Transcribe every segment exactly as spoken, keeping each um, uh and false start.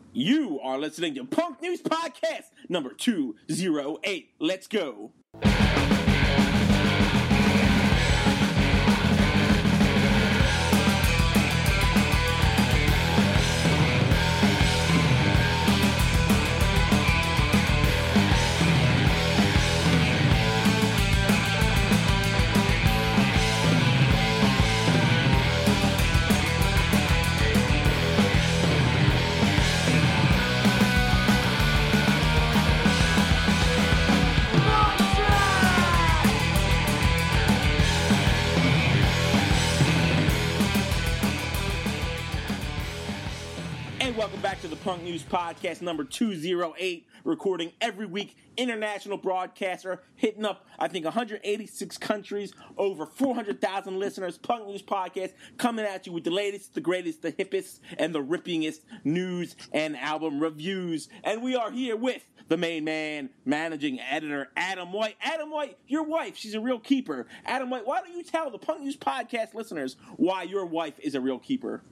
You are listening to Punk News Podcast number two oh eight. Let's go. Welcome back to the Punk News Podcast number two oh eight, recording every week, international broadcaster, hitting up, I think, one hundred eighty-six countries, over four hundred thousand listeners. Punk News Podcast coming at you with the latest, the greatest, the hippest, and the rippingest news and album reviews. And we are here with the main man, managing editor, Adam White. Adam White, your wife, she's a real keeper. Adam White, why don't you tell the Punk News Podcast listeners why your wife is a real keeper?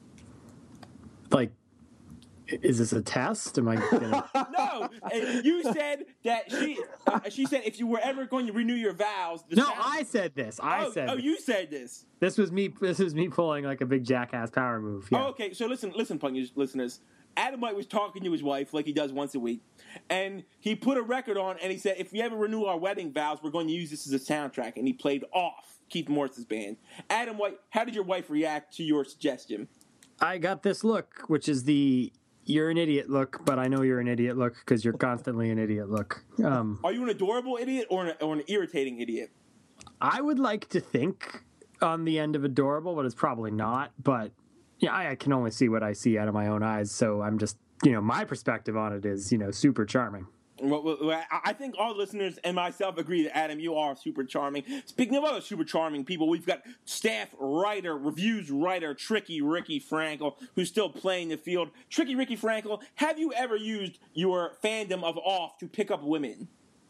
Like, is this a test? Am I gonna... No, you said that she. Uh, she said if you were ever going to renew your vows. No, sound... I said this. I oh, said. Oh, this. you said this. This was me. This was me pulling like a big jackass power move. Yeah. Oh, okay. So listen, listen, Punk News listeners. Adam White was talking to his wife like he does once a week, and he put a record on, and he said, "If we ever renew our wedding vows, we're going to use this as a soundtrack." And he played Off, Keith Morris's band. Adam White, how did your wife react to your suggestion? I got this look, which is the "you're an idiot" look, but I know you're an idiot look because you're constantly an idiot look. Um, Are you an adorable idiot or an, or an irritating idiot? I would like to think on the end of adorable, but it's probably not. But yeah, I, I can only see what I see out of my own eyes, so I'm just, you know, my perspective on it is, you know, super charming. Well, well, I think all listeners and myself agree that, Adam, you are super charming. Speaking of other super charming people, we've got staff writer, reviews writer, Tricky Ricky Frankel, who's still playing the field. Tricky Ricky Frankel, have you ever used your fandom of Off to pick up women?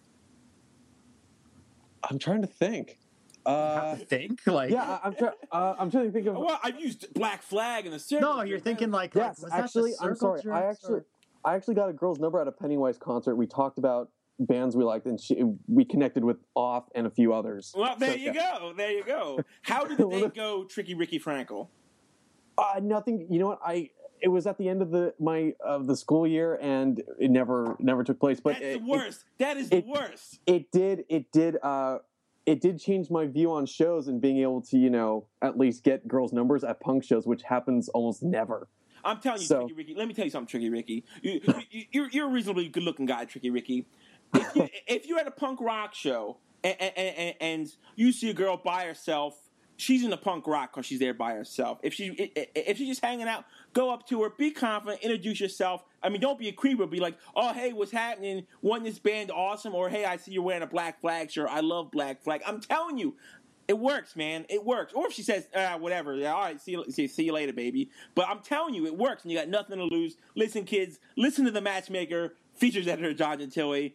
I'm trying to think. Uh, think like yeah, I'm trying. Uh, I'm trying to think of. Well, I've used Black Flag and the circle. No, you're thinking like yes. was Actually, that the I'm sorry. I actually. Or... I actually got a girl's number at a Pennywise concert. We talked about bands we liked, and she, we connected with Off and a few others. Well, there so, you yeah. go. There you go. How did the date go, Tricky Ricky Frankel? Uh, nothing. You know what? I it was at the end of the my of the school year, and it never never took place. But that's it, the worst. It, that is it, the worst. It did. It did. Uh, it did change my view on shows and being able to, you know, at least get girls' numbers at punk shows, which happens almost never. I'm telling you, so, Tricky Ricky. Let me tell you something, Tricky Ricky. You, you, you're, you're a reasonably good-looking guy, Tricky Ricky. If, you, if you're at a punk rock show and, and, and, and you see a girl by herself, she's in the punk rock because she's there by herself. If she if she's just hanging out, go up to her, be confident, introduce yourself. I mean, don't be a creeper. Be like, oh, hey, what's happening? Wasn't this band awesome? Or, hey, I see you're wearing a Black Flag shirt. I love Black Flag. I'm telling you. It works, man. It works. Or if she says, ah, whatever, all right, see you, see, see you later, baby. But I'm telling you, it works, and you got nothing to lose. Listen, kids, listen to The Matchmaker, features editor John Gentile.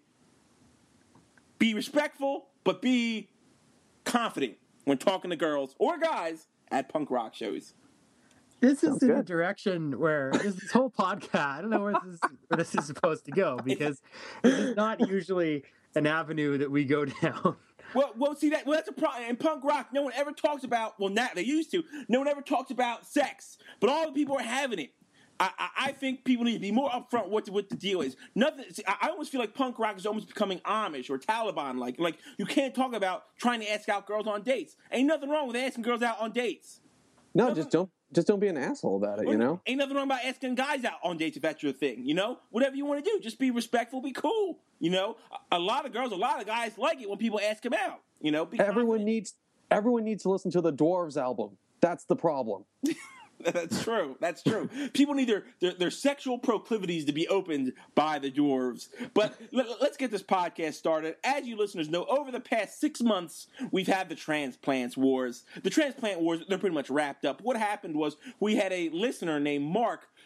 Be respectful, but be confident when talking to girls or guys at punk rock shows. This Sounds is in good. a direction where this, this whole podcast, I don't know where this, is, where this is supposed to go, because this is not usually an avenue that we go down. Well, well, see that. Well, that's a problem. In punk rock, no one ever talks about. Well, now they used to. No one ever talks about sex, but all the people are having it. I, I, I think people need to be more upfront what the, what the deal is. Nothing. See, I, I almost feel like punk rock is almost becoming Amish or Taliban. Like, like you can't talk about trying to ask out girls on dates. Ain't nothing wrong with asking girls out on dates. No, nothing, just don't. Just don't be an asshole about it, you know? Ain't nothing wrong about asking guys out on dates if that's your thing, you know? Whatever you want to do, just be respectful, be cool, you know? A, a lot of girls, a lot of guys like it when people ask them out, you know? Be everyone confident. needs everyone needs to listen to the Dwarves album. That's the problem. That's true. That's true. People need their, their, their sexual proclivities to be opened by the dwarves. But let, let's get this podcast started. As you listeners know, over the past six months, we've had the transplants wars. The transplant wars, they're pretty much wrapped up. What happened was we had a listener named Mark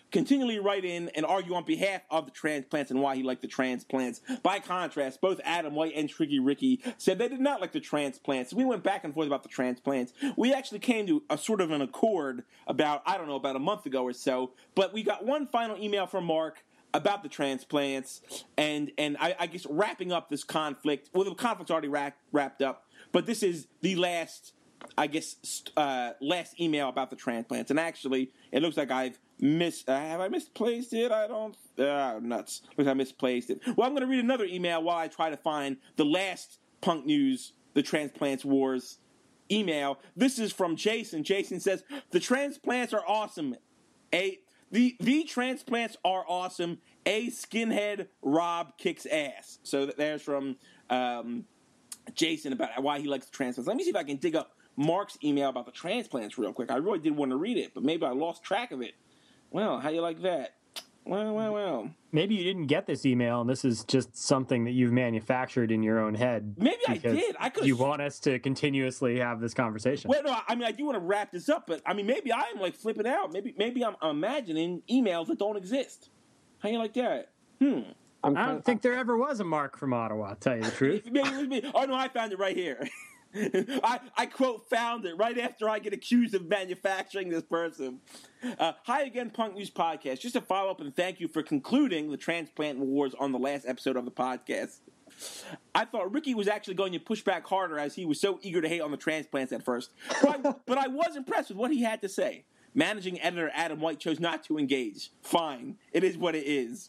continually write in and argue on behalf of the transplants and why he liked the transplants. By contrast, both Adam White and Tricky Ricky said they did not like the transplants. We went back and forth about the transplants. We actually came to a sort of an accord about, I don't know, about a month ago or so, but we got one final email from Mark about the transplants, and and I, I guess wrapping up this conflict. Well, the conflict's already wrapped, wrapped up, but this is the last, I guess, uh, last email about the transplants. And actually, it looks like I've mis uh, have I misplaced it? I don't. Uh, nuts. Looks like I misplaced it. Well, I'm going to read another email while I try to find the last Punk News, the Transplants Wars email. This is from Jason. Jason says the transplants are awesome. A The the transplants are awesome. A skinhead Rob kicks ass. So there's from um, Jason about why he likes the transplants. Let me see if I can dig up Mark's email about the transplants real quick. I really did want to read it, but maybe I lost track of it. Well, how you like that? Well, well, well. Maybe you didn't get this email, and this is just something that you've manufactured in your own head. Maybe I did. I could. You want us to continuously have this conversation. Well, no, I mean, I do want to wrap this up, but I mean, maybe I am like flipping out. Maybe, maybe I'm, I'm imagining emails that don't exist. How you like that? Hmm. I'm I don't kinda, think there ever was a Mark from Ottawa, to tell you the truth. Maybe it was me. Oh no, I found it right here. I, I quote found it right after I get accused of manufacturing this person. Uh, Hi again, Punk News Podcast. Just to follow up and thank you for concluding the transplant wars on the last episode of the podcast. I thought Ricky was actually going to push back harder as he was so eager to hate on the transplants at first. But I, but I was impressed with what he had to say. Managing editor Adam White chose not to engage. Fine. It is what it is.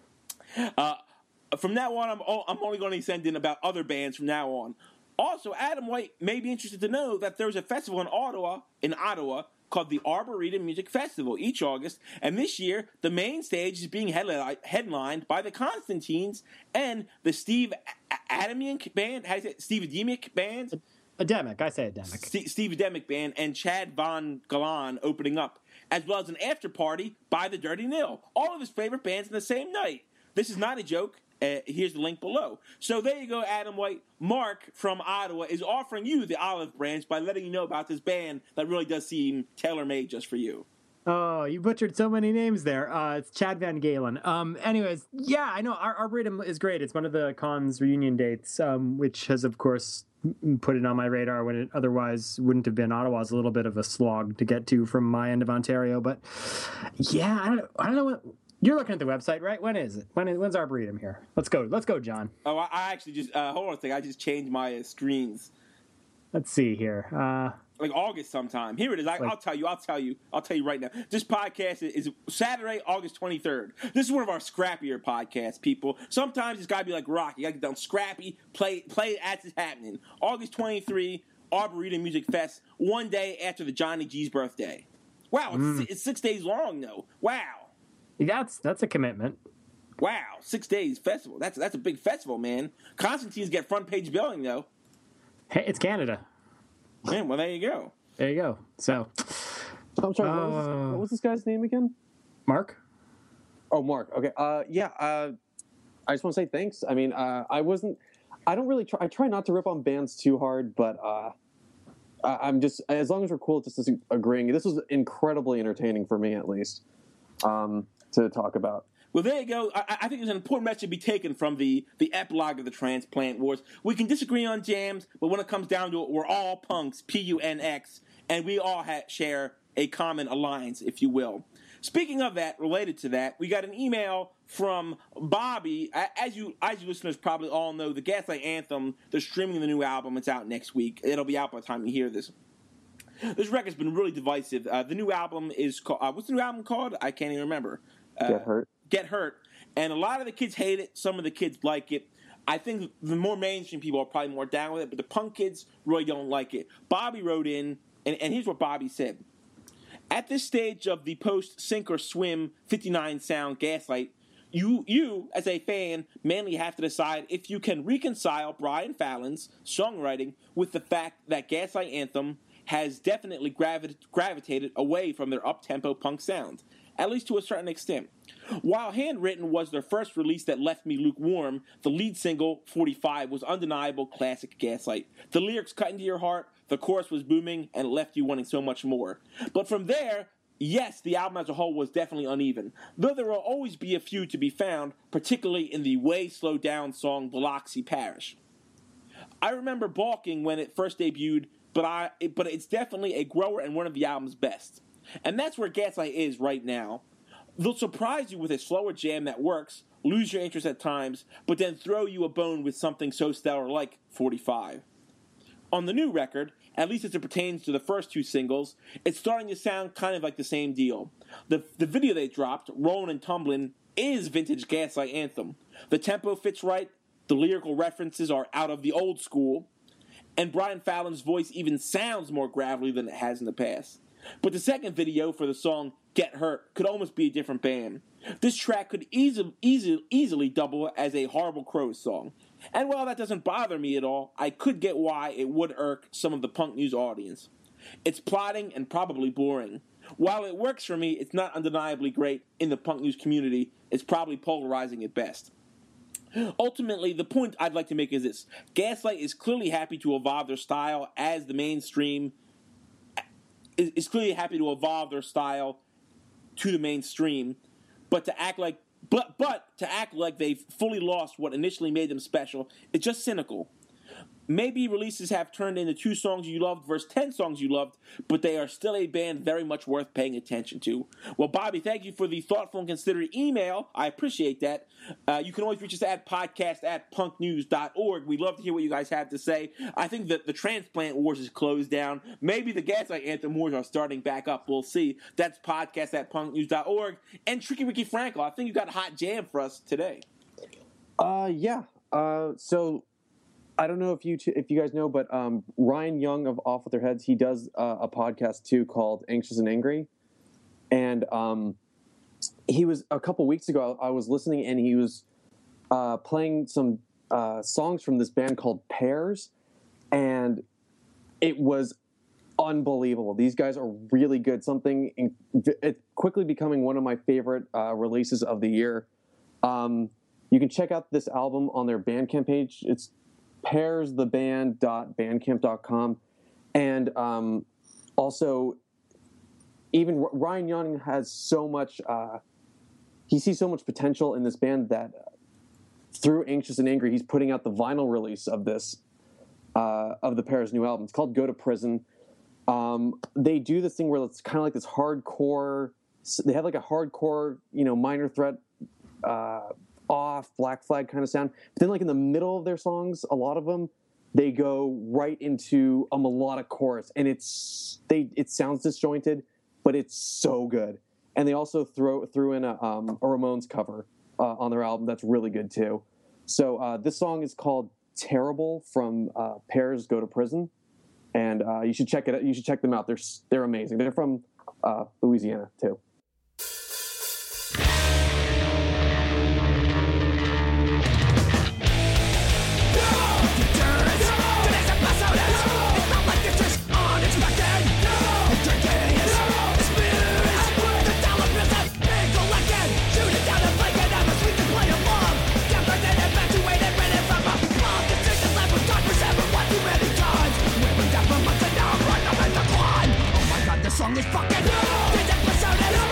Uh, from now on, I'm, I'm only going to send in about other bands from now on. Also, Adam White may be interested to know that there's a festival in Ottawa, in Ottawa called the Arboretum Music Festival each August, and this year the main stage is being headli- headlined by the Constantines and the Steve Adamic Band. How do you say it? Steve Adamic Band? Ademic, I say Ademic. St- Steve Adamic Band and Chad Von Galan opening up, as well as an after party by the Dirty Nil. All of his favorite bands in the same night. This is not a joke. Uh, here's the link below. So there you go, Adam White. Mark from Ottawa is offering you the olive branch by letting you know about this band that really does seem tailor-made just for you. Oh, you butchered so many names there. Uh, it's Chad Van Galen. Um, anyways, yeah, I know. Our Arboretum is great. It's one of the con's reunion dates, um, which has, of course, put it on my radar when it otherwise wouldn't have been. Ottawa's a little bit of a slog to get to from my end of Ontario. But, yeah, I don't, I don't know what... You're looking at the website, right? When is it? When is, when's Arboretum here? Let's go. Let's go, John. Oh, I, I actually just... Uh, hold on a second. I just changed my uh, screens. Let's see here. Uh, like August sometime. Here it is. I, like, I'll tell you. I'll tell you. I'll tell you right now. This podcast is, is Saturday, August twenty-third. This is one of our scrappier podcasts, people. Sometimes it's got to be like rock. You got to get down scrappy, play play it as it's happening. August twenty-third, Arboretum Music Fest, one day after the Johnny G's birthday. Wow, it's, Mm. it's six days long, though. Wow. That's that's a commitment. Wow, six days festival. That's that's a big festival, man. Constantine's get front page billing, though. Hey, it's Canada. Man, well, there you go. There you go. So, I'm sorry. What, was this, Uh, what was this guy's name again? Mark? Oh, Mark. Okay. Uh, yeah. Uh, I just want to say thanks. I mean, uh, I wasn't. I don't really try. I try not to rip on bands too hard, but uh, I, I'm just as long as we're cool, just agreeing. This was incredibly entertaining for me, at least, um, to talk about. Well, there you go. I, I think there's an important message to be taken from the, the epilogue of the transplant wars. We can disagree on jams, but when it comes down to it, we're all punks, P U N X, and we all ha- share a common alliance, if you will. Speaking of that, related to that, we got an email from Bobby. As you as you listeners probably all know, the Gaslight Anthem, they're streaming the new album. It's out next week. It'll be out by the time you hear this. This record's been really divisive. Uh, the new album is called... Uh, what's the new album called? I can't even remember. Uh, Get Hurt. Get Hurt. And a lot of the kids hate it. Some of the kids like it. I think the more mainstream people are probably more down with it, but the punk kids really don't like it. Bobby wrote in, and, and here's what Bobby said. At this stage of the post-Sink or Swim fifty-nine sound Gaslight, you, you, as a fan, mainly have to decide if you can reconcile Brian Fallon's songwriting with the fact that Gaslight Anthem has definitely gravi- gravitated away from their up-tempo punk sound, at least to a certain extent. While Handwritten was their first release that left me lukewarm, the lead single, forty-five, was undeniable classic Gaslight. The lyrics cut into your heart, the chorus was booming, and left you wanting so much more. But from there, yes, the album as a whole was definitely uneven, though there will always be a few to be found, particularly in the way slowed down song Biloxi Parish. I remember balking when it first debuted, but I but it's definitely a grower and one of the album's best. And that's where Gaslight is right now. They'll surprise you with a slower jam that works, lose your interest at times, but then throw you a bone with something so stellar like forty-five. On the new record, at least as it pertains to the first two singles, it's starting to sound kind of like the same deal. The, the video they dropped, Rollin' and Tumblin', is vintage Gaslight anthem. The tempo fits right, the lyrical references are out of the old school, and Brian Fallon's voice even sounds more gravelly than it has in the past. But the second video for the song Get Hurt could almost be a different band. This track could easy, easy, easily double as a Horrible Crows song. And while that doesn't bother me at all, I could get why it would irk some of the punk news audience. It's plotting and probably boring. While it works for me, it's not undeniably great in the punk news community. It's probably polarizing at best. Ultimately, the point I'd like to make is this. Gaslight is clearly happy to evolve their style as the mainstream is, is clearly happy to evolve their style to the mainstream, but to act like but but to act like they've fully lost what initially made them special is just cynical. Maybe releases have turned into two songs you loved versus ten songs you loved, but they are still a band very much worth paying attention to. Well, Bobby, thank you for the thoughtful and considerate email. I appreciate that. Uh, you can always reach us at podcast at punknews dot org. We'd love to hear what you guys have to say. I think that the transplant wars is closed down. Maybe the Gaslight Anthem wars are starting back up. We'll see. That's podcast at punknews dot org. And Tricky Ricky Frankel, I think you got a hot jam for us today. Uh, yeah. Uh, so... I don't know if you t- if you guys know, but um, Ryan Young of Off With Their Heads, he does uh, a podcast too called Anxious and Angry, and um, he was a couple weeks ago. I was listening, and he was uh, playing some uh, songs from this band called Pears, and it was unbelievable. These guys are really good. Something in, it's quickly becoming one of my favorite uh, releases of the year. Um, you can check out this album on their Bandcamp page. It's pairs the band dot bandcamp dot com, and um, also even Ryan Young has so much uh, he sees so much potential in this band that uh, through Anxious and Angry he's putting out the vinyl release of this uh, of the Pears' new album. It's called Go to Prison. Um, they do this thing where it's kind of like this hardcore, they have like a hardcore, you know, Minor Threat uh off Black Flag kind of sound, but then like in the middle of their songs, a lot of them they go right into a melodic chorus, and it's they it sounds disjointed, but it's so good. And they also throw threw in a, um, a Ramones cover uh, on their album that's really good too. So uh, this song is called Terrible from uh, Pears Go to Prison, and uh, you should check it out. You should check them out. They're they're amazing. They're from uh, Louisiana too. Song is fucking This episode is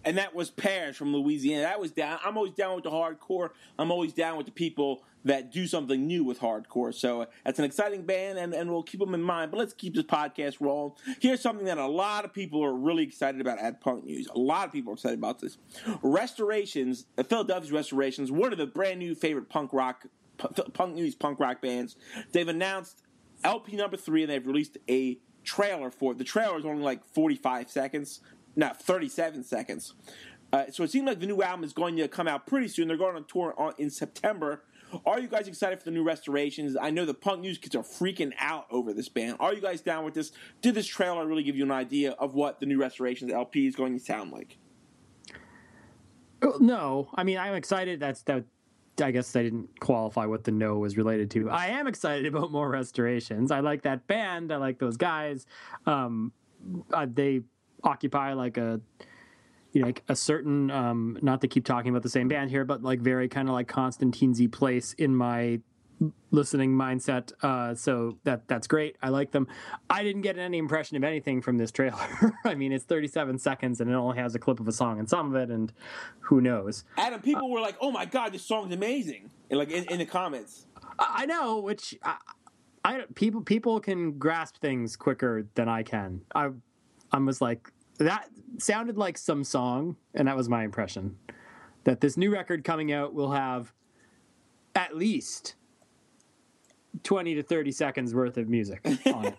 and that was Pears from Louisiana. That was down. I'm always down with the hardcore. I'm always down with the people that do something new with hardcore. So that's an exciting band, and, and we'll keep them in mind. But let's keep this podcast rolling. Here's something that a lot of people are really excited about at Punk News. A lot of people are excited about this. Restorations, Philadelphia's Restorations, one of the brand new favorite punk rock, Punk News punk rock bands. They've announced L P number three, and they've released a trailer for it. The trailer is only like forty-five seconds, not thirty-seven seconds. Uh, so it seems like the new album is going to come out pretty soon. They're going on tour on, in September. Are you guys excited for the new Restorations? I know the Punk News kids are freaking out over this band. Are you guys down with this? Did this trailer really give you an idea of what the new Restorations L P is going to sound like? No, I mean, I'm excited. That's that. I guess I didn't qualify what the no was related to. I am excited about more Restorations. I like that band. I like those guys. Um, uh, they occupy like a, you know, like a certain, um, not to keep talking about the same band here, but like very kind of like Constantine-y place in my listening mindset. Uh, so that that's great. I like them. I didn't get any impression of anything from this trailer. I mean, it's thirty-seven seconds and it only has a clip of a song and some of it, and who knows. Adam, people uh, were like, "Oh my god, this song's amazing!" And like in, in the comments. I know, which I, I people people can grasp things quicker than I can. I I was like, that sounded like some song, and that was my impression. That this new record coming out will have at least twenty to thirty seconds worth of music on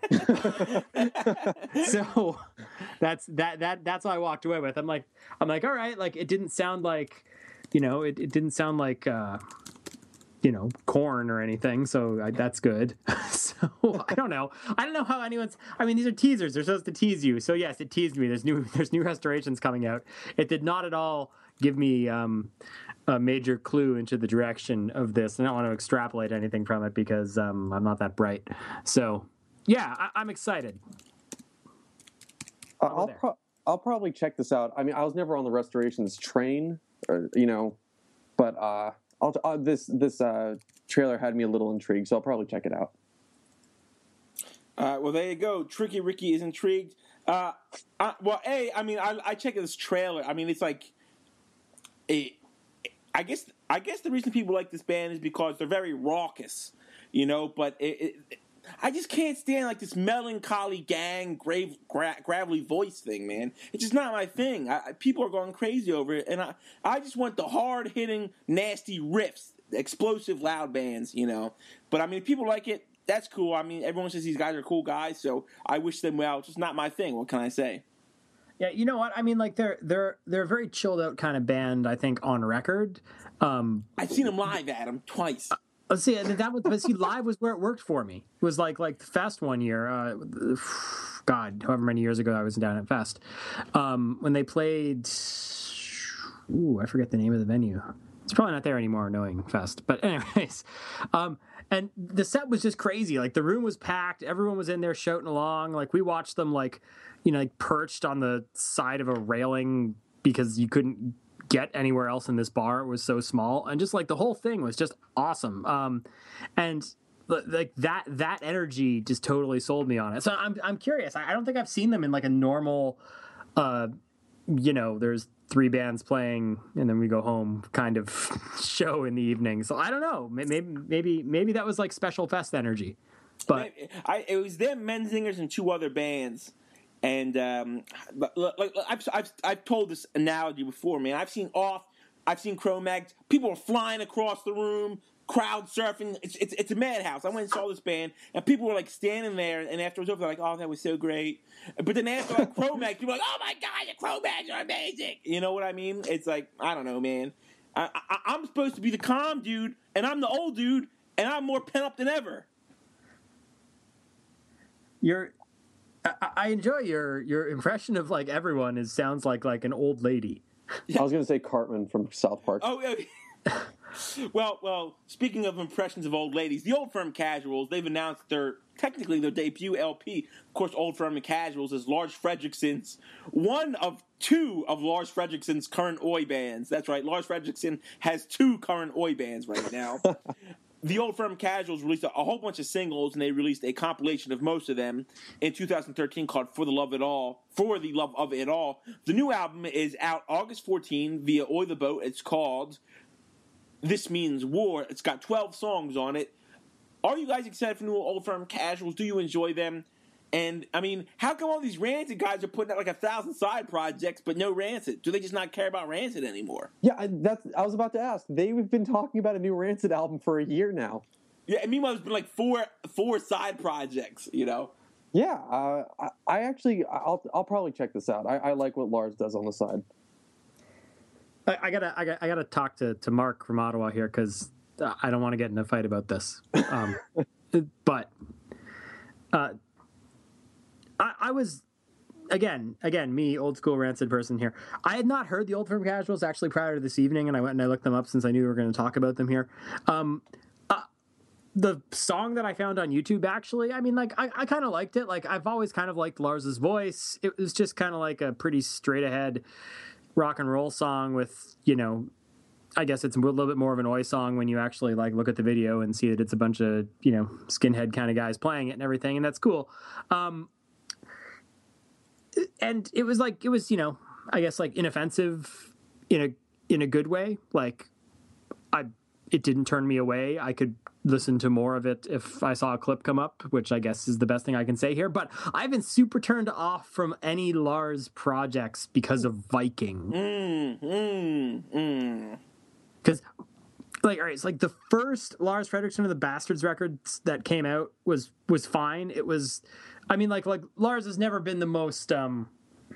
it. So that's that that that's what I walked away with. I'm like I'm like, all right, like it didn't sound like, you know, it, it didn't sound like uh you know, Korn or anything, so I, that's good. So I don't know. I don't know how anyone's. I mean, these are teasers. They're supposed to tease you. So yes, it teased me. There's new. There's new Restorations coming out. It did not at all give me um, a major clue into the direction of this. I don't want to extrapolate anything from it because um, I'm not that bright. So yeah, I, I'm excited. Uh, I'll pro- I'll probably check this out. I mean, I was never on the Restorations train, or you know, but. uh I'll, uh, this this uh, trailer had me a little intrigued, so I'll probably check it out. Uh, well, there you go. Tricky Ricky is intrigued. Uh, I, well, A, I mean, I, I checked this trailer. I mean, it's like, a, I guess I guess the reason people like this band is because they're very raucous, you know. But it, it, I just can't stand like this melancholy gang, grave, gra- gravelly voice thing, man. It's just not my thing. I, people are going crazy over it, and I, I just want the hard-hitting, nasty riffs, explosive, loud bands, you know. But I mean, if people like it, that's cool. I mean, everyone says these guys are cool guys, so I wish them well. It's just not my thing. What can I say? Yeah, you know what? I mean, like they're they're they're a very chilled out kind of band. I think on record. Um, I've seen them live, Adam, twice. Let's see, that was, but see, live was where it worked for me. It was like like the Fest one year. Uh, God, however many years ago I was down at Fest, um, when they played. Ooh, I forget the name of the venue. It's probably not there anymore, knowing Fest. But anyways, um, and the set was just crazy. Like the room was packed. Everyone was in there shouting along. Like we watched them, like you know, like perched on the side of a railing because you couldn't get anywhere else in this bar. It was so small, and just like the whole thing was just awesome. Um, and like that that energy just totally sold me on it. So I'm I'm curious. I don't think I've seen them in like a normal, uh, you know, there's three bands playing and then we go home kind of show in the evening. So I don't know. Maybe maybe maybe that was like special fest energy. But I, it was them, Menzingers, and two other bands. And um, like I've, I've I've told this analogy before, man. I've seen off, I've seen Cro-Mags. People are flying across the room, crowd surfing. It's it's it's a madhouse. I went and saw this band, and people were like standing there. And after it was over, they're like, "Oh, that was so great." But then after like Cro-Mags, people are like, "Oh my god, the Cro-Mags are amazing." You know what I mean? It's like I don't know, man. I, I, I'm supposed to be the calm dude, and I'm the old dude, and I'm more pent up than ever. You're. I enjoy your your impression of like everyone is sounds like like an old lady. I was going to say Cartman from South Park. Oh, yeah. well, well. Speaking of impressions of old ladies, the Old Firm Casuals, they've announced their technically their debut L P. Of course, Old Firm and Casuals is Lars Fredrikson's one of two of Lars Fredrikson's current Oi bands. That's right, Lars Fredriksson has two current Oi bands right now. the Old Firm Casuals released a, a whole bunch of singles, and they released a compilation of most of them in two thousand thirteen called "For the Love of It All." For the Love of It All. The new album is out August fourteenth via Oi the Boat. It's called "This Means War." It's got twelve songs on it. Are you guys excited for new Old Firm Casuals? Do you enjoy them? And, I mean, how come all these Rancid guys are putting out like a thousand side projects but no Rancid? Do they just not care about Rancid anymore? Yeah, I, that's. I was about to ask. They've been talking about a new Rancid album for a year now. Yeah, and meanwhile, there's been like four four side projects, you know? Yeah, uh, I, I actually, I'll I'll probably check this out. I, I like what Lars does on the side. I, I gotta I gotta I gotta talk to, to Mark from Ottawa here because I don't want to get in a fight about this. Um, but. Uh, I, I was, again, again, me, old school Rancid person here. I had not heard the Old Firm Casuals actually prior to this evening, and I went and I looked them up since I knew we were going to talk about them here. Um, uh, the song that I found on YouTube, actually, I mean, like, I, I kind of liked it. Like, I've always kind of liked Lars's voice. It was just kind of like a pretty straight ahead rock and roll song with, you know, I guess it's a little bit more of an oi song when you actually like look at the video and see that it's a bunch of, you know, skinhead kind of guys playing it and everything, and that's cool. Um, and it was like, it was, you know, I guess like inoffensive in a, in a good way. Like I, it didn't turn me away. I could listen to more of it if I saw a clip come up, which I guess is the best thing I can say here. But I've been super turned off from any Lars projects because of Viking. Mm, mm, mm. Because, like, all right, it's like the first Lars Frederiksen of the Bastards records that came out was was fine. It was, I mean, like, like Lars has never been the most, um,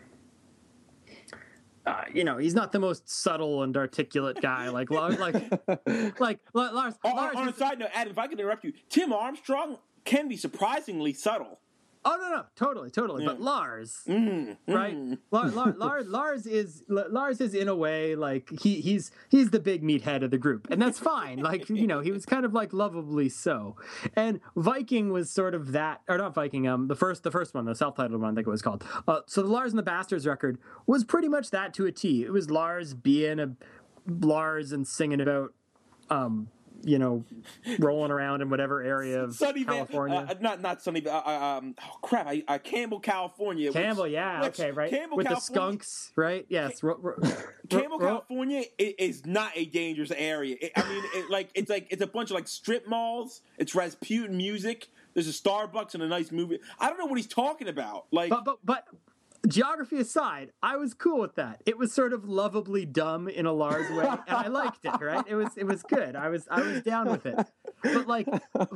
uh, you know, he's not the most subtle and articulate guy. Like, like, like, like Lars. On, Lars on a side note, Adam, if I can interrupt you, Tim Armstrong can be surprisingly subtle. Oh no, no, totally, totally. Yeah. But Lars, Mm, right? mm. Lars, Lars, Lars is Lars is in a way like he he's he's the big meathead of the group, and that's fine. Like, you know, he was kind of like lovably so. And Viking was sort of that, or not Viking. Um, the first the first one, the self-titled one, I think it was called. Uh, so the Lars and the Bastards record was pretty much that to a T. It was Lars being a Lars and singing about, um. you know, rolling around in whatever area of Sunnyvale, California. uh, not not Sunnyvale. Uh, uh, um, oh crap! I, uh, Campbell, California. Campbell, which, yeah, which, okay, right. Campbell, With California, the skunks, right? Yes. Ro- ro- Campbell, ro- California is, is not a dangerous area. It, I mean, it, like it's like it's a bunch of like strip malls. It's Rasputin music. There's a Starbucks and a nice movie. I don't know what he's talking about. Like, But but but geography aside, I was cool with that. It was sort of lovably dumb in a Lars way, and I liked it. Right? It was it was good. I was I was down with it. But like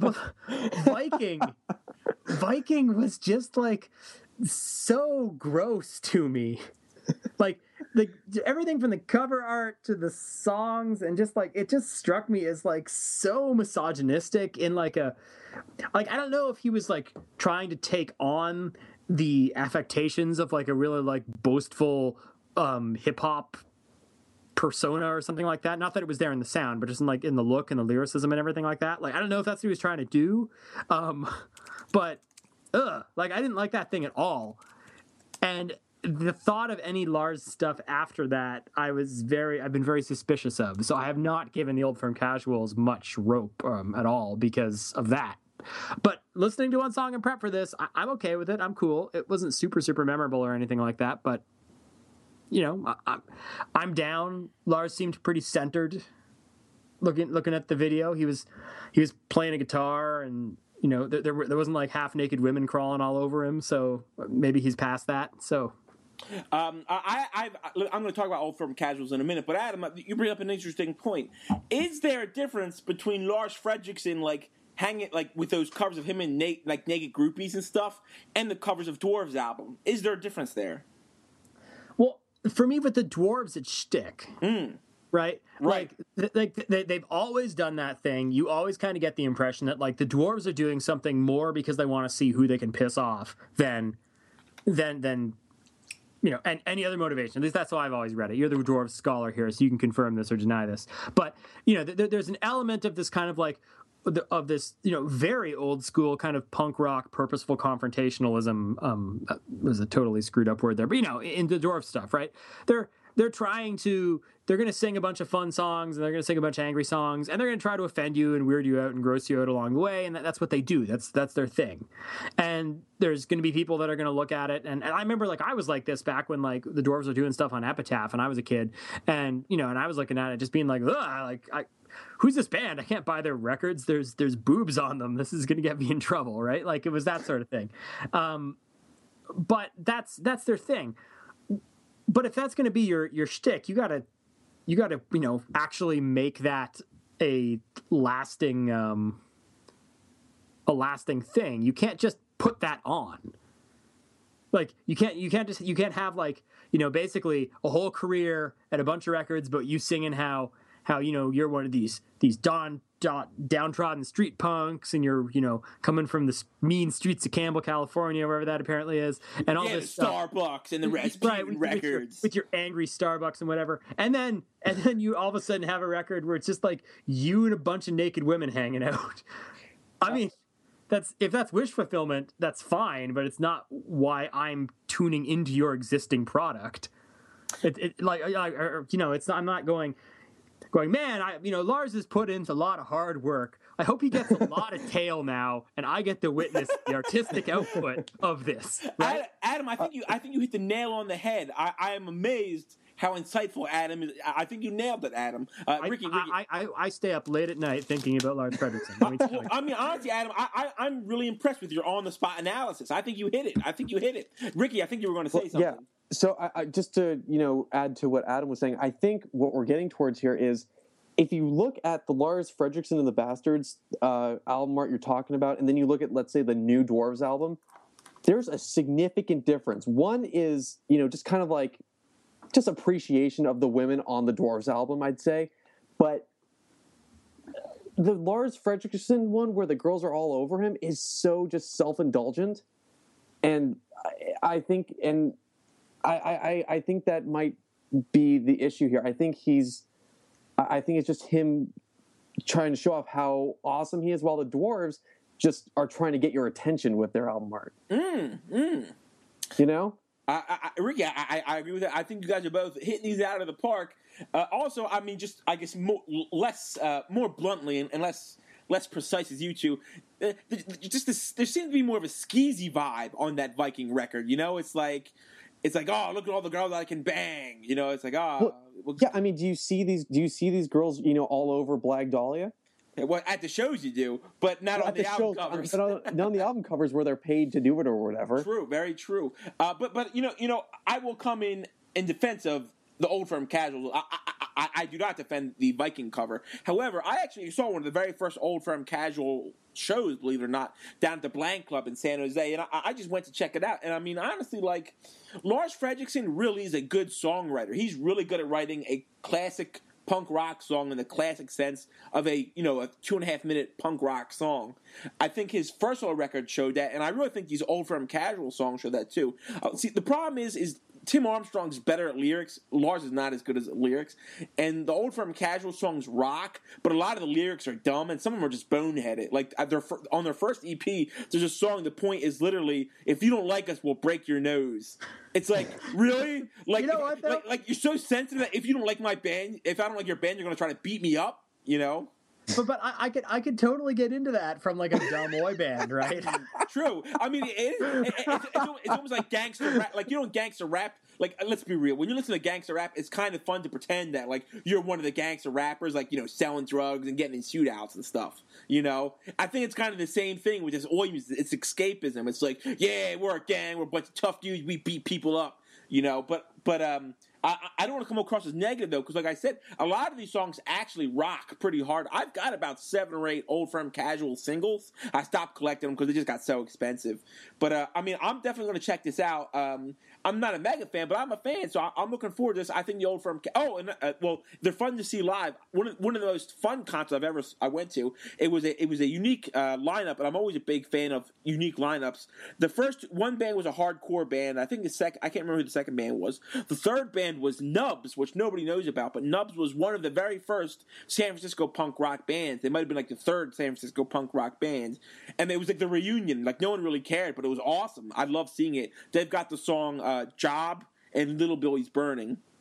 Viking, Viking was just like so gross to me. Like the everything from the cover art to the songs, and just like it just struck me as like so misogynistic in like a like I don't know if he was like trying to take on the affectations of like a really like boastful um hip hop persona or something like that. Not that it was there in the sound, but just in like in the look and the lyricism and everything like that. Like I don't know if that's what he was trying to do, um but ugh, like I didn't like that thing at all. And the thought of any Lars stuff after that, I was very, I've been very suspicious of. So I have not given the Old Firm Casuals much rope um, at all because of that. But listening to one song in prep for this, I- I'm okay with it. I'm cool. It wasn't super, super memorable or anything like that, but you know, I- I'm I'm down. Lars seemed pretty centered. Looking looking at the video, he was he was playing a guitar, and you know, there there, were, there wasn't like half naked women crawling all over him. So maybe he's past that. So. Um, I, I, I'm going to talk about Old Firm Casuals in a minute, but Adam, you bring up an interesting point. Is there a difference between Lars Frederiksen, like hanging, like with those covers of him and na- like naked groupies and stuff, and the covers of Dwarves album? Is there a difference there? Well, for me, with the Dwarves, it's shtick. Mm. Right? Right. Like, like they, they've always done that thing. You always kind of get the impression that like the Dwarves are doing something more because they want to see who they can piss off than, than, than. You know, and any other motivation. At least that's how I've always read it. You're the Dwarves scholar here, so you can confirm this or deny this. But, you know, th- there's an element of this kind of like, of this, you know, very old school kind of punk rock, purposeful confrontationalism. Um, that was a totally screwed up word there. But, you know, in the Dwarf stuff, right? They're, they're trying to they're going to sing a bunch of fun songs and they're going to sing a bunch of angry songs and they're going to try to offend you and weird you out and gross you out along the way. And that, that's what they do. That's, that's their thing. And there's going to be people that are going to look at it. And, and I remember like, I was like this back when like the Dwarves were doing stuff on Epitaph and I was a kid and, you know, and I was looking at it just being like, ugh, like, I, who's this band? I can't buy their records. There's, there's boobs on them. This is going to get me in trouble. Right. Like it was that sort of thing. Um, but that's, that's their thing. But if that's going to be your, your shtick, you gotta, you got to, you know, actually make that a lasting, um, a lasting thing. You can't just put that on. Like you can't, you can't just, you can't have like, you know, basically a whole career and a bunch of records, but you singing how, how, you know, you're one of these, these don, don, downtrodden street punks and you're, you know, coming from the mean streets of Campbell, California, wherever that apparently is. And all yeah, this the Starbucks and the Rasputin right, with, records. With your, with your angry Starbucks and whatever. And then, and then you all of a sudden have a record where it's just like you and a bunch of naked women hanging out. I mean, that's, if that's wish fulfillment, that's fine, but it's not why I'm tuning into your existing product. It, it like, I, I, you know, it's not, I'm not going, going, man, I, you know, Lars has put in a lot of hard work. I hope he gets a lot of tail now, and I get to witness the artistic output of this. Right? Adam, I think you, I think you hit the nail on the head. I, I am amazed how insightful Adam is. I think you nailed it, Adam. Uh, I, Ricky, Ricky. I, I, I stay up late at night thinking about Lars Frederiksen. I mean, well, I mean, honestly, Adam, I, I, I'm really impressed with your on-the-spot analysis. I think you hit it. I think you hit it. Ricky, I think you were going to say well, something. Yeah. So I, I, just to, you know, add to what Adam was saying, I think what we're getting towards here is if you look at the Lars Frederiksen and the Bastards uh, album art you're talking about, and then you look at, let's say, the New Dwarves album, there's a significant difference. One is, you know, just kind of like just appreciation of the women on the Dwarves album, I'd say. But the Lars Frederiksen one, where the girls are all over him, is so just self-indulgent. And I, I think, and I, I, I think that might be the issue here. I think he's, I think it's just him trying to show off how awesome he is, while the Dwarves just are trying to get your attention with their album art. Mm, mm. You know? I, I, Ricky, I, I agree with that. I think you guys are both hitting these out of the park. Uh, also, I mean, just I guess more, less, uh, more bluntly and, and less, less precise as you two. Uh, just this, there seems to be more of a skeezy vibe on that Viking record. You know, it's like, it's like, oh, look at all the girls that I can bang. You know, it's like, oh, well, well, yeah. I mean, do you see these? Do you see these girls? You know, all over Blag Dahlia. Well, at the shows you do, but not well, on the, the album shows, covers. But on, not on the album covers where they're paid to do it or whatever. True, very true. Uh, but but you know you know I will come in in defense of the Old Firm Casuals. I, I, I, I do not defend the Viking cover. However, I actually saw one of the very first Old Firm Casual shows, believe it or not, down at the Blank Club in San Jose, and I, I just went to check it out. And I mean, honestly, like Lars Frederiksen really is a good songwriter. He's really good at writing a classic punk rock song in the classic sense of a, you know, a two and a half minute punk rock song. I think his first solo record showed that, and I really think these Old Firm Casual songs show that too. Uh, see, the problem is, is Tim Armstrong's better at lyrics. Lars is not as good as lyrics. And the Old Firm Casual songs rock, but a lot of the lyrics are dumb, and some of them are just boneheaded. Like, their, on their first E P, there's a song, the point is literally, if you don't like us, we'll break your nose. It's like, really? Like, you know what, like, like, you're so sensitive that if you don't like my band, if I don't like your band, you're going to try to beat me up, you know? But but I, I could I could totally get into that from like a dumb boy band, right? True. I mean, it, it, it, it's, it's, it's almost like gangster rap. Like, you know, gangster rap. Like, let's be real. When you listen to gangster rap, it's kind of fun to pretend that like you're one of the gangster rappers, like, you know, selling drugs and getting in shootouts and stuff. You know, I think it's kind of the same thing with this oi music. It's escapism. It's like, yeah, we're a gang. We're a bunch of tough dudes. We beat people up. You know, but but um. I, I don't want to come across as negative, though, because like I said, a lot of these songs actually rock pretty hard. I've got about seven or eight Old Firm Casual singles. I stopped collecting them because they just got so expensive. But, uh, I mean, I'm definitely going to check this out. Um, I'm not a mega fan, but I'm a fan, so I, I'm looking forward to this. I think the Old Firm... Oh, and, uh, well, they're fun to see live. One of, one of the most fun concerts I've ever I went to, it was a, it was a unique uh, lineup, and I'm always a big fan of unique lineups. The first one band was a hardcore band. I think the second... I can't remember who the second band was. The third band was Nubs, which nobody knows about, but Nubs was one of the very first San Francisco punk rock bands. They might have been like the third San Francisco punk rock band, and it was like the reunion. Like, no one really cared, but it was awesome. I love seeing it. They've got the song uh, Job and Little Billy's Burning.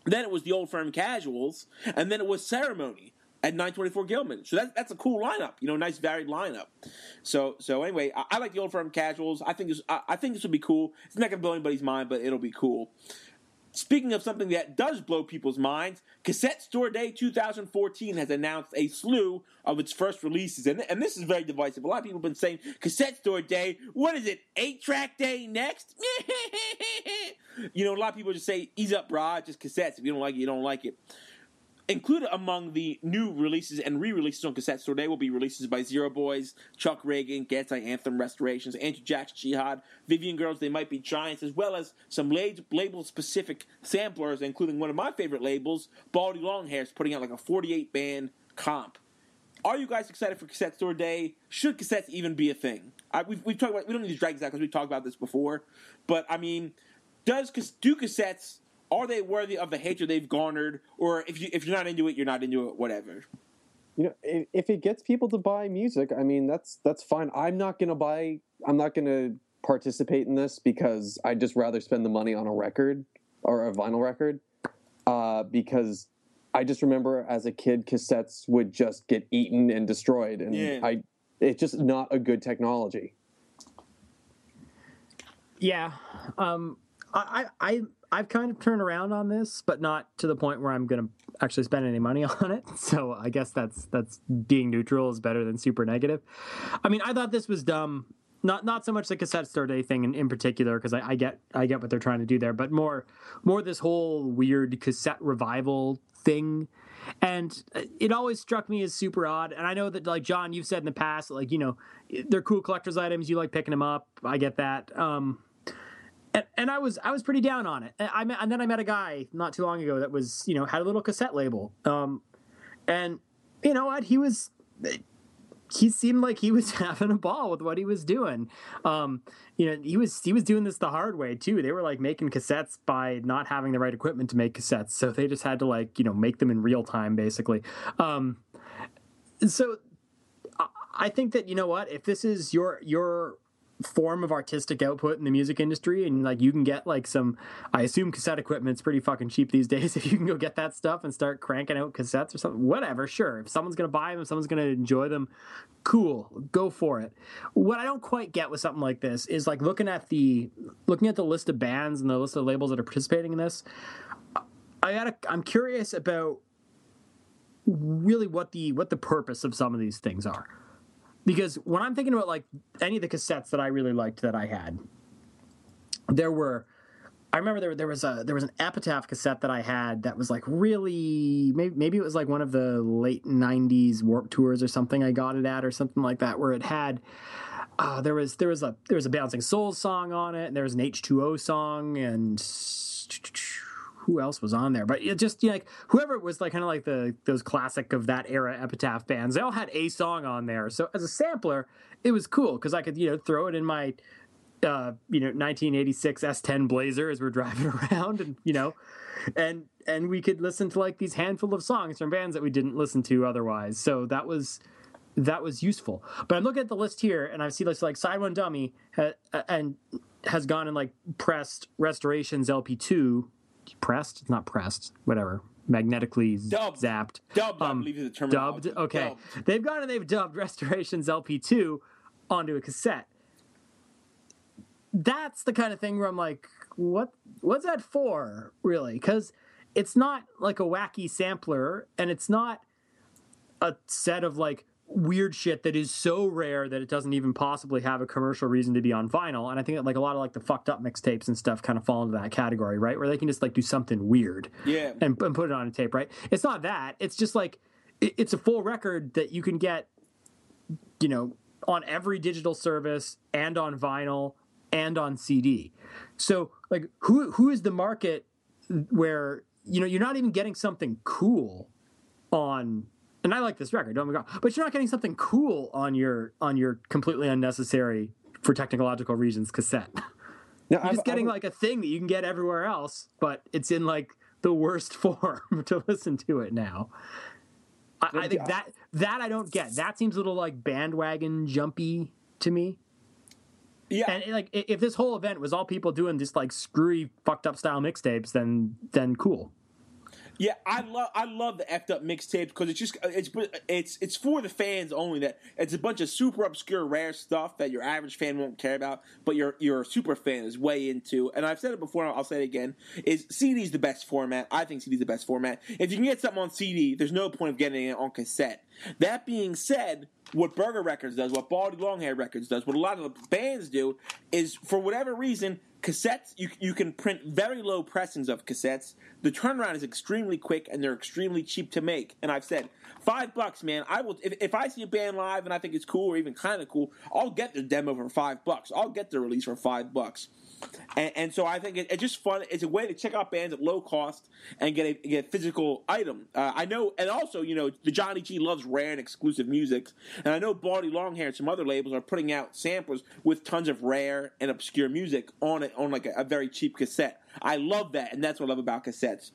Then it was the Old Firm Casuals, and then it was Ceremony at nine twenty-four Gilman. So that's that's a cool lineup, you know, nice varied lineup. So so anyway, I, I like the Old Firm Casuals. I think this I, I think this would be cool. It's not gonna blow anybody's mind, but it'll be cool. Speaking of something that does blow people's minds, Cassette Store Day twenty fourteen has announced a slew of its first releases, and, and this is very divisive. A lot of people have been saying, Cassette Store Day, what is it, eight-track day next? You know, a lot of people just say, ease up, brah, just cassettes. If you don't like it, you don't like it. Included among the new releases and re-releases on Cassette Store Day will be releases by Zero Boys, Chuck Reagan, Gad's Eye Anthem Restorations, Andrew Jackson Jihad, Vivian Girls, They Might Be Giants, as well as some label-specific samplers, including one of my favorite labels, Baldy Longhairs, putting out like a forty-eight band comp. Are you guys excited for Cassette Store Day? Should cassettes even be a thing? I, we've, we've talked about. We don't need to drag this out because we've talked about this before. But I mean, does do cassettes? Are they worthy of the hatred they've garnered? Or if you if you're not into it, you're not into it. Whatever. You know, if, if it gets people to buy music, I mean, that's that's fine. I'm not gonna buy. I'm not gonna participate in this because I'd just rather spend the money on a record or a vinyl record. Uh, because I just remember as a kid, cassettes would just get eaten and destroyed, and yeah. I it's just not a good technology. Yeah, um, I I. I've kind of turned around on this, but not to the point where I'm going to actually spend any money on it. So I guess that's that's being neutral is better than super negative. I mean, I thought this was dumb. Not not so much the Cassette Store Day thing in, in particular, because I, I get I get what they're trying to do there, but more more this whole weird cassette revival thing. And it always struck me as super odd. And I know that, like, John, you've said in the past, like, you know, they're cool collector's items. You like picking them up. I get that. Um, And, and I was I was pretty down on it. And, I met, and then I met a guy not too long ago that was, you know, had a little cassette label. Um, and you know what? He was he seemed like he was having a ball with what he was doing. Um, you know, he was he was doing this the hard way too. They were like making cassettes by not having the right equipment to make cassettes, so they just had to like you know make them in real time basically. Um, so I think that you know what, if this is your your form of artistic output in the music industry, and like you can get like some, I assume cassette equipment's pretty fucking cheap these days. If you can go get that stuff and start cranking out cassettes or something, whatever, sure. If someone's gonna buy them, if someone's gonna enjoy them, cool, go for it. What I don't quite get with something like this is like looking at the looking at the list of bands and the list of labels that are participating in this. I gotta, I'm curious about really what the what the purpose of some of these things are. Because when I'm thinking about, like, any of the cassettes that I really liked that I had, there were, I remember there there was a there was an Epitaph cassette that I had that was, like, really, maybe, maybe it was, like, one of the late nineties Warped Tours or something I got it at or something like that, where it had, uh, there was there was a there was a Bouncing Souls song on it, and there was an H two O song, and who else was on there? But it just, you know, like whoever was like kind of like the those classic of that era Epitaph bands, they all had a song on there. So as a sampler, it was cool because I could, you know, throw it in my uh, you know, nineteen eighty-six S ten Blazer as we're driving around, and you know, and and we could listen to like these handful of songs from bands that we didn't listen to otherwise. So that was that was useful. But I'm looking at the list here, and I see this like Side One Dummy ha- and has gone and like pressed Restorations L P two. Pressed? It's not pressed. Whatever. Magnetically dubbed. zapped. Dubbed, um, I believe is the terminology. Dubbed? Okay. Dubbed. They've gone and they've dubbed Restorations L P two onto a cassette. That's the kind of thing where I'm like, what? What's that for, really? Because it's not like a wacky sampler, and it's not a set of like weird shit that is so rare that it doesn't even possibly have a commercial reason to be on vinyl. And I think that like a lot of like the fucked up mixtapes and stuff kind of fall into that category, right? Where they can just like do something weird, yeah, and, and put it on a tape, right? It's not that. It's just like it, it's a full record that you can get, you know, on every digital service and on vinyl and on C D. So like who who is the market where, you know, you're not even getting something cool on. And I like this record, don't get me wrong, but you're not getting something cool on your on your completely unnecessary, for technological reasons, cassette. No, you're I've, just getting I've, like a thing that you can get everywhere else, but it's in like the worst form to listen to it now. I, I think that that I don't get. That seems a little like bandwagon jumpy to me. Yeah, and like if this whole event was all people doing just like screwy, fucked up style mixtapes, then then cool. Yeah, I love I love the effed up mixtape because it's just it's it's it's for the fans only. That it's a bunch of super obscure rare stuff that your average fan won't care about, but your your super fan is way into. And I've said it before, and I'll say it again: is C D's the best format. I think C D's the best format. If you can get something on C D, there's no point of getting it on cassette. That being said, what Burger Records does, what Baldy Longhair Records does, what a lot of the bands do, is for whatever reason, cassettes, you you can print very low pressings of cassettes. The turnaround is extremely quick, and they're extremely cheap to make. And I've said, five bucks, man. I will if, if I see a band live and I think it's cool or even kind of cool, I'll get their demo for five bucks. I'll get their release for five bucks. And, and so I think it, it's just fun. It's a way to check out bands at low cost and get a, get a physical item. Uh, I know, and also, you know, the Johnny G loves rare and exclusive music. And I know Baldy Longhair and some other labels are putting out samplers with tons of rare and obscure music on it on like a, a very cheap cassette. I love that, and that's what I love about cassettes.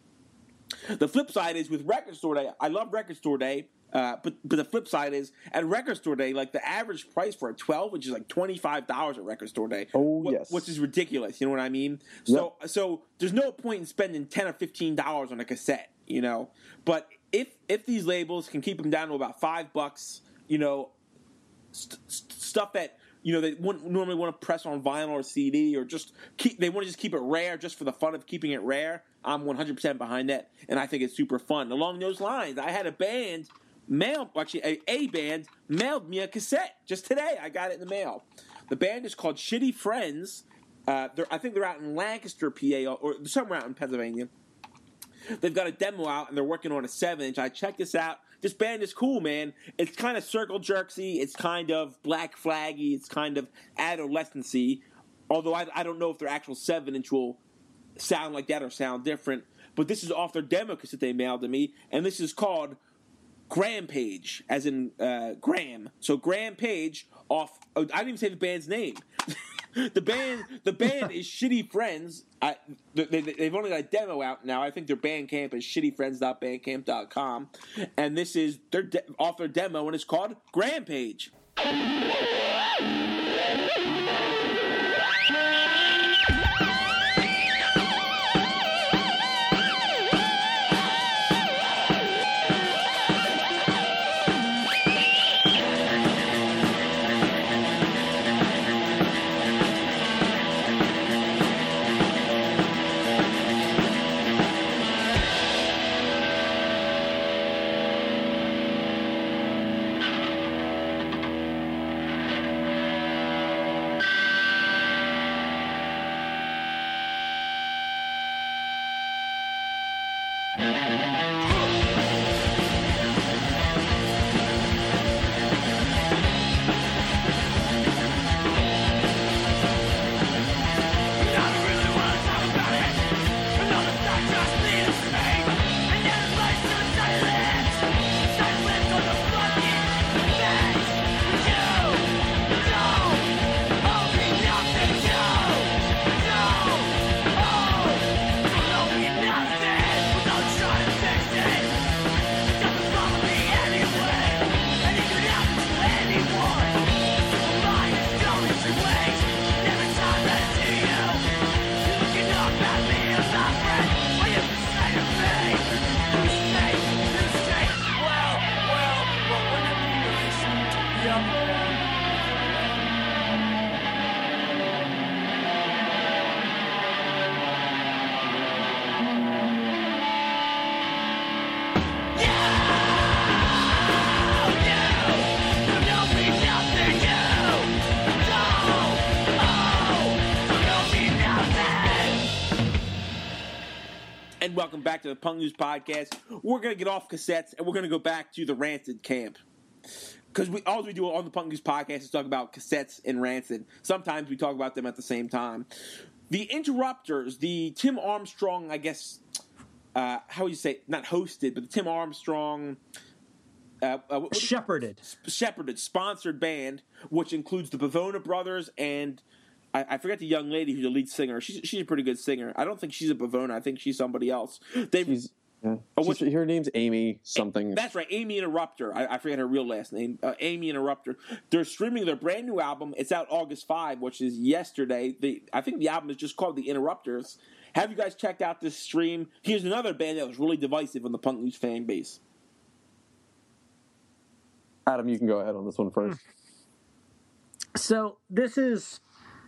The flip side is with Record Store Day. I love Record Store Day. Uh, but but the flip side is at Record Store Day, like the average price for a twelve, which is like twenty five dollars at Record Store Day. Oh wh- yes, which is ridiculous. You know what I mean? So yep. so there's no point in spending ten or fifteen dollars on a cassette. You know, but if if these labels can keep them down to about five bucks, you know, st- st- stuff that you know they wouldn't normally want to press on vinyl or C D, or just keep they want to just keep it rare just for the fun of keeping it rare. I'm one hundred percent behind that, and I think it's super fun. Along those lines, I had a band. Mailed, actually, a, a band mailed me a cassette just today. I got it in the mail. The band is called Shitty Friends. Uh, I think they're out in Lancaster, P A, or somewhere out in Pennsylvania. They've got a demo out, and they're working on a seven inch. I checked this out. This band is cool, man. It's kind of circle jerksy. It's kind of Black Flaggy. It's kind of adolescency. Although I, I don't know if their actual seven inch will sound like that or sound different. But this is off their demo cassette they mailed to me, and this is called Graham Page, as in uh, Graham. So Graham Page off. Oh, I didn't even say the band's name. the band, the band is Shitty Friends. I, they, they, they've only got a demo out now. I think their Bandcamp is shitty friends dot bandcamp dot com, and this is their de- off their demo, and it's called Graham Page. And welcome back to the Punk News Podcast. We're going to get off cassettes, and we're going to go back to the Rancid camp. Because we all we do on the Punk News Podcast is talk about cassettes and Rancid. Sometimes we talk about them at the same time. The Interrupters, the Tim Armstrong, I guess, uh, how would you say, not hosted, but the Tim Armstrong... Uh, uh, what, shepherded. Shepherded, sponsored band, which includes the Bavona Brothers and... I, I forget the young lady who's the lead singer. She's she's a pretty good singer. I don't think she's a Bavona. I think she's somebody else. They've, she's, yeah. oh, she's, her name's Amy something. That's right, Amy Interrupter. I, I forget her real last name. Uh, Amy Interrupter. They're streaming their brand new album. It's out August fifth, which is yesterday. The I think the album is just called The Interrupters. Have you guys checked out this stream? Here's another band that was really divisive in the punk news fan base. Adam, you can go ahead on this one first. So this is.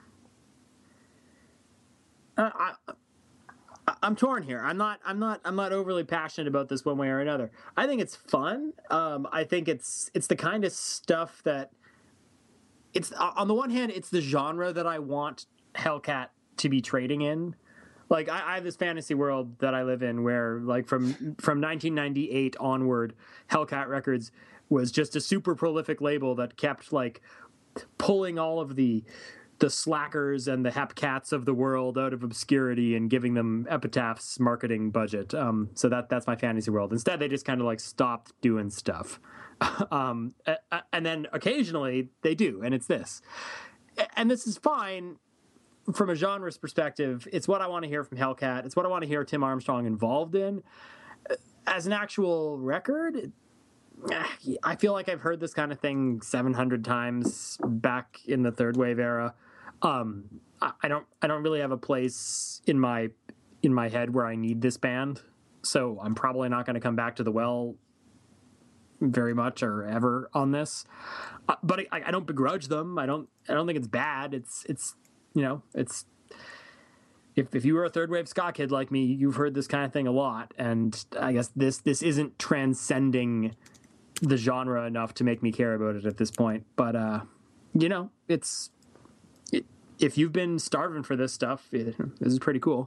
Uh, I, I'm torn here. I'm not. I'm not. I'm not overly passionate about this one way or another. I think it's fun. Um, I think it's it's the kind of stuff that. It's on the one hand, it's the genre that I want Hellcat to be trading in. Like I, I have this fantasy world that I live in, where like from from nineteen ninety-eight onward, Hellcat Records was just a super prolific label that kept like pulling all of the. the slackers and the hepcats of the world out of obscurity and giving them Epitaph's marketing budget. Um, so that that's my fantasy world. Instead, they just kind of like stopped doing stuff. um, and then occasionally they do, and it's this. And this is fine from a genre's perspective. It's what I want to hear from Hellcat. It's what I want to hear Tim Armstrong involved in. As an actual record, I feel like I've heard this kind of thing seven hundred times back in the third wave era. Um, I don't, I don't really have a place in my, in my head where I need this band. So I'm probably not going to come back to the well very much or ever on this. Uh, but I, I don't begrudge them. I don't, I don't think it's bad. It's, it's, you know, it's, if, if you were a third wave ska kid like me, you've heard this kind of thing a lot. And I guess this, this isn't transcending the genre enough to make me care about it at this point. But, uh, you know, it's, it, if you've been starving for this stuff, it, this is pretty cool.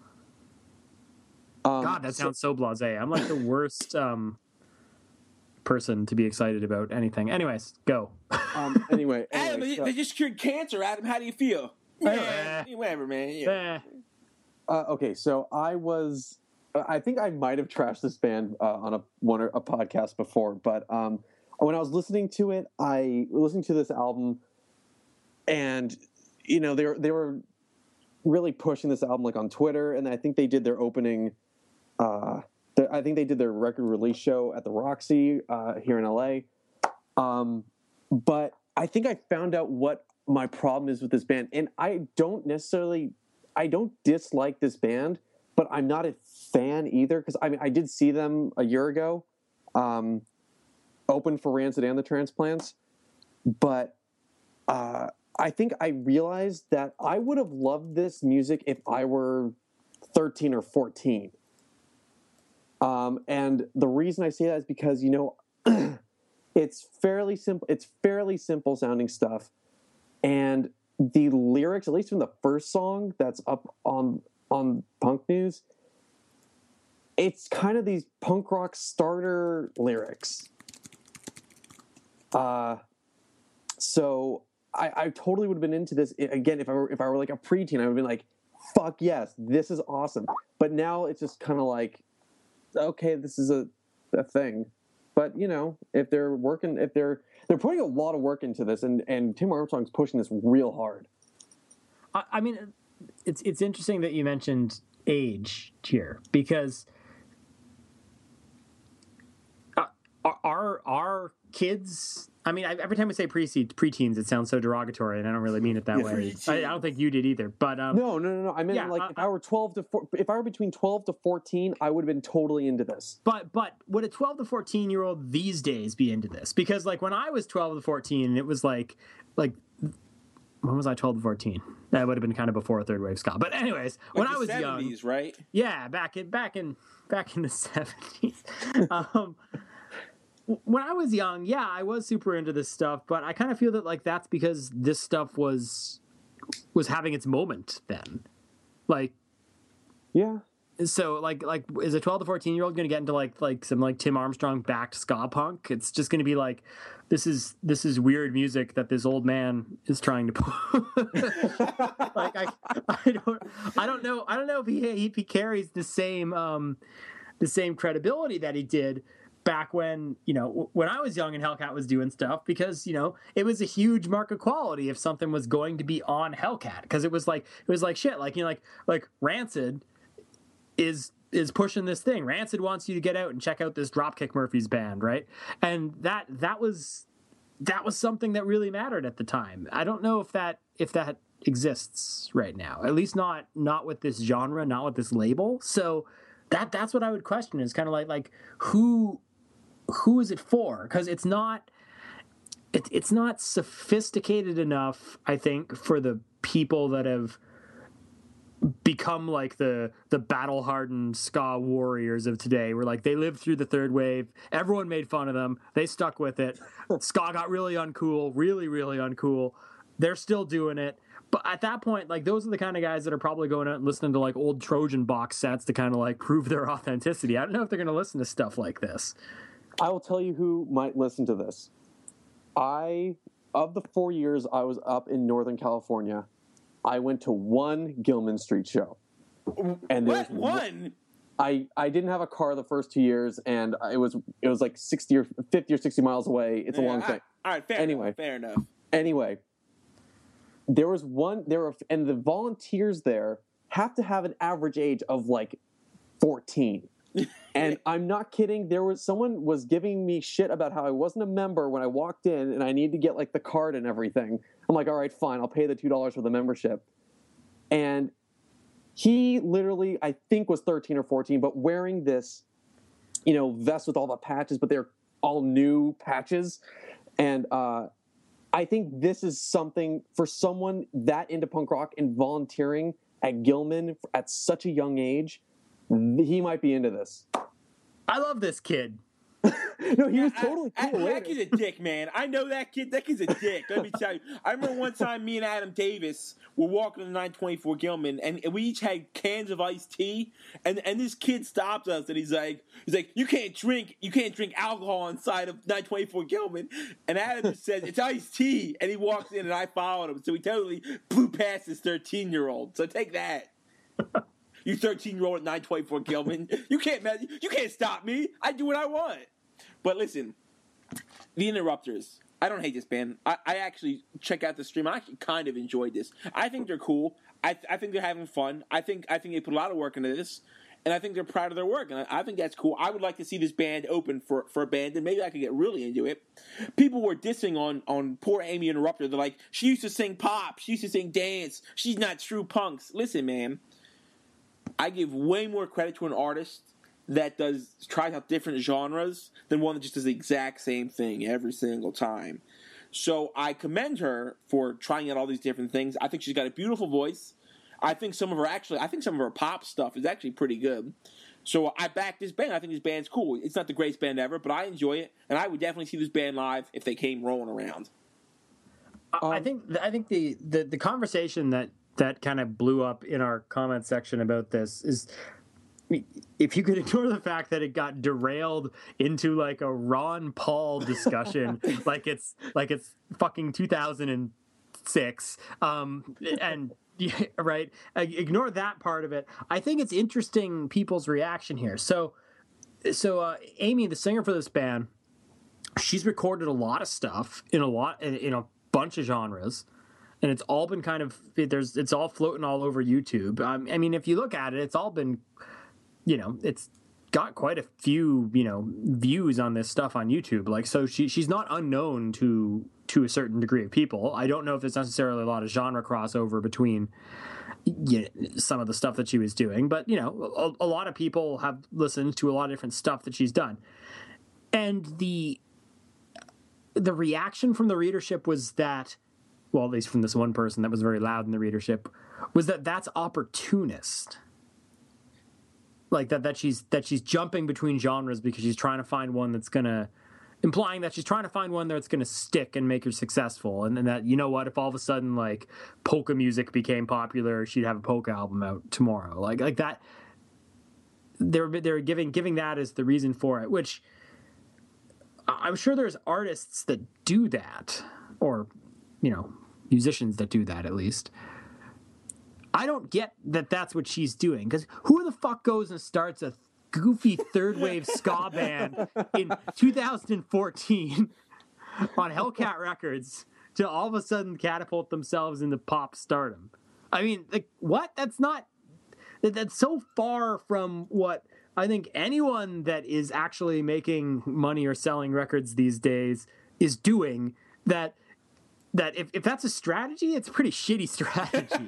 Um, God, that sounds so, so blasé. I'm like the worst um, person to be excited about anything. Anyways, go. Um, anyway, anyway Adam, they, so, they just cured cancer. Adam, how do you feel? Yeah, eh, whatever, man. Yeah. Eh. Uh, okay, so I was. I think I might have trashed this band uh, on a one a podcast before, but um, when I was listening to it, I listened to this album, and you know they were they were really pushing this album like on Twitter, and I think they did their opening. Uh, the, I think they did their record release show at the Roxy uh, here in L A. Um, but I think I found out what my problem is with this band, and I don't necessarily, I don't dislike this band. But I'm not a fan either, because I mean I did see them a year ago, um, open for Rancid and the Transplants, but uh, I think I realized that I would have loved this music if I were thirteen or fourteen. Um, and the reason I say that is because you know it's fairly simple. It's fairly simple sounding stuff, and the lyrics, at least from the first song that's up on. on Punk News, it's kind of these punk rock starter lyrics. Uh, so I, I totally would have been into this again if I were if I were like a preteen. I would have been like, "Fuck yes, this is awesome." But now it's just kind of like, okay, this is a a thing. But you know, if they're working, if they're they're putting a lot of work into this, and and Tim Armstrong's pushing this real hard. I, I mean. It's it's interesting that you mentioned age here, because our our kids. I mean, every time we say pre preteens, it sounds so derogatory, and I don't really mean it that yeah, way. I, I don't think you did either. But um, no, no, no, no. I meant yeah, like uh, if I were twelve to four, if I were between twelve to fourteen, I would have been totally into this. But but would a twelve to fourteen year old these days be into this? Because like when I was twelve to fourteen, it was like like. When was I twelve to fourteen? That would have been kind of before third wave ska. But anyways, like when I was seventies, young, right? Yeah, back in back in back in the seventies. um, when I was young, yeah, I was super into this stuff, but I kind of feel that like that's because this stuff was was having its moment then. Like, yeah. So like like is a twelve to fourteen year old going to get into like like some like Tim Armstrong backed ska punk? It's just going to be like this is this is weird music that this old man is trying to put. like I I don't I don't know I don't know if he if he carries the same um the same credibility that he did back when, you know, when I was young and Hellcat was doing stuff, because, you know, it was a huge mark of quality if something was going to be on Hellcat, because it was like it was like shit, like, you know, like like Rancid is is pushing this thing. Rancid wants you to get out and check out this Dropkick Murphys band, right? And that that was that was something that really mattered at the time. I don't know if that if that exists right now. At least not not with this genre, not with this label. So that that's what I would question is kind of like like who who is it for? Because it's not it, it's not sophisticated enough, I think, for the people that have become like the the battle hardened ska warriors of today, where like they lived through the third wave, everyone made fun of them, they stuck with it, ska got really uncool, really really uncool, they're still doing it. But at that point, like those are the kind of guys that are probably going out and listening to like old Trojan box sets to kind of like prove their authenticity. I don't know if they're going to listen to stuff like this. I will tell you who might listen to this. I of the four years I was up in Northern California, I went to one Gilman Street show. And there what? was One? I, I didn't have a car the first two years, and it was it was like sixty or fifty or sixty miles away. It's a Yeah, long all thing. right, all right, fair Anyway. enough, fair enough. Anyway, there was one there were and the volunteers there have to have an average age of like fourteen. And I'm not kidding. There was someone was giving me shit about how I wasn't a member when I walked in, and I needed to get like the card and everything. I'm like, all right, fine, I'll pay the two dollars for the membership. And he literally, I think, was thirteen or fourteen, but wearing this, you know, vest with all the patches, but they're all new patches. And uh, I think this is something for someone that into punk rock and volunteering at Gilman at such a young age. He might be into this. I love this kid. No, he was I- totally I- cool. that kid's a dick, man. I know that kid. That kid's a dick. Let me tell you. I remember one time me and Adam Davis were walking to nine twenty-four Gilman, and we each had cans of iced tea. And and this kid stops us, and he's like, he's like, you can't drink, you can't drink alcohol inside of nine twenty-four Gilman. And Adam just says, it's iced tea, and he walks in, and I followed him. So he totally blew past this thirteen year old. So take that. You thirteen year old at nine twenty-four Gilman. You can't you can't stop me. I do what I want. But listen, the Interrupters. I don't hate this band. I, I actually check out the stream. I actually kind of enjoyed this. I think they're cool. I, I think they're having fun. I think I think they put a lot of work into this, and I think they're proud of their work. And I, I think that's cool. I would like to see this band open for, for a band, and maybe I could get really into it. People were dissing on on poor Amy Interrupter. They're like, she used to sing pop. She used to sing dance. She's not true punks. Listen, man. I give way more credit to an artist that does tries out different genres than one that just does the exact same thing every single time. So I commend her for trying out all these different things. I think she's got a beautiful voice. I think some of her actually, I think some of her pop stuff is actually pretty good. So I back this band. I think this band's cool. It's not the greatest band ever, but I enjoy it, and I would definitely see this band live if they came rolling around. Um, I think I think the, the, the conversation that, that kind of blew up in our comment section about this is, if you could ignore the fact that it got derailed into like a Ron Paul discussion, like it's like it's fucking two thousand six, um, and yeah, right, ignore that part of it. I think it's interesting people's reaction here. So, so uh, Amy, the singer for this band, she's recorded a lot of stuff in a lot in, in a bunch of genres. And it's all been kind of there's it's all floating all over YouTube. Um, I mean, if you look at it, it's all been, you know, it's got quite a few, you know, views on this stuff on YouTube. Like, so she she's not unknown to to a certain degree of people. I don't know if there's necessarily a lot of genre crossover between, you know, some of the stuff that she was doing, but you know, a, a lot of people have listened to a lot of different stuff that she's done, and the the reaction from the readership was that. Well, at least from this one person that was very loud in the readership, was that that's opportunist. Like that, that she's that she's jumping between genres because she's trying to find one that's gonna, implying that she's trying to find one that's gonna stick and make her successful, and then that, you know what, if all of a sudden like polka music became popular, she'd have a polka album out tomorrow, like like that. They're they're giving giving that as the reason for it, which I'm sure there's artists that do that, or you know, musicians that do that at least. I don't get that that's what she's doing, because who the fuck goes and starts a goofy third wave ska band in two thousand fourteen on Hellcat Records to all of a sudden catapult themselves into pop stardom? I mean, like, what? That's not that, that's so far from what I think anyone that is actually making money or selling records these days is doing, that that if, if that's a strategy, it's a pretty shitty strategy.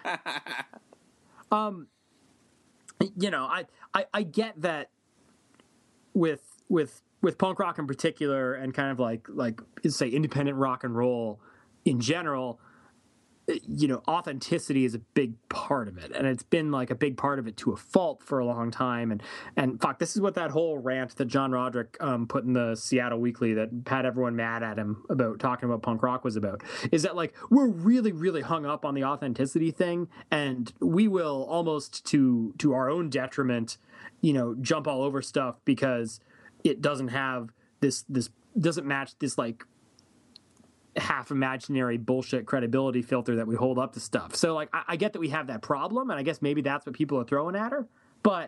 um, you know, I, I, I get that with with with punk rock in particular, and kind of like like say independent rock and roll in general, you know, authenticity is a big part of it, and it's been like a big part of it to a fault for a long time. And and fuck, this is what that whole rant that John Roderick um, put in the Seattle Weekly that had everyone mad at him about talking about punk rock was about. Is that like we're really really hung up on the authenticity thing, and we will almost to to our own detriment, you know, jump all over stuff because it doesn't have this this doesn't match this like half imaginary bullshit credibility filter that we hold up to stuff. So like I, I get that we have that problem, and I guess maybe that's what people are throwing at her, but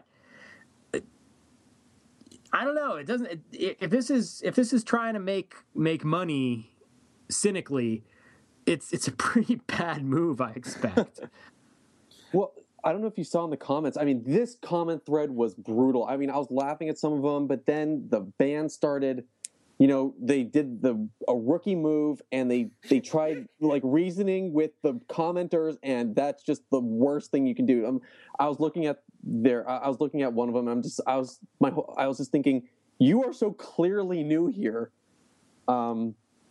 I don't know. It doesn't. It, if this is if this is trying to make make money cynically, it's it's a pretty bad move, I expect. Well, I don't know if you saw in the comments. I mean, this comment thread was brutal. I mean, I was laughing at some of them, but then the band started. You know, they did the a rookie move, and they they tried like reasoning with the commenters, and that's just the worst thing you can do. Um, I was looking at their, I was looking at one of them. And I'm just, I was my, I was just thinking, you are so clearly new here, um,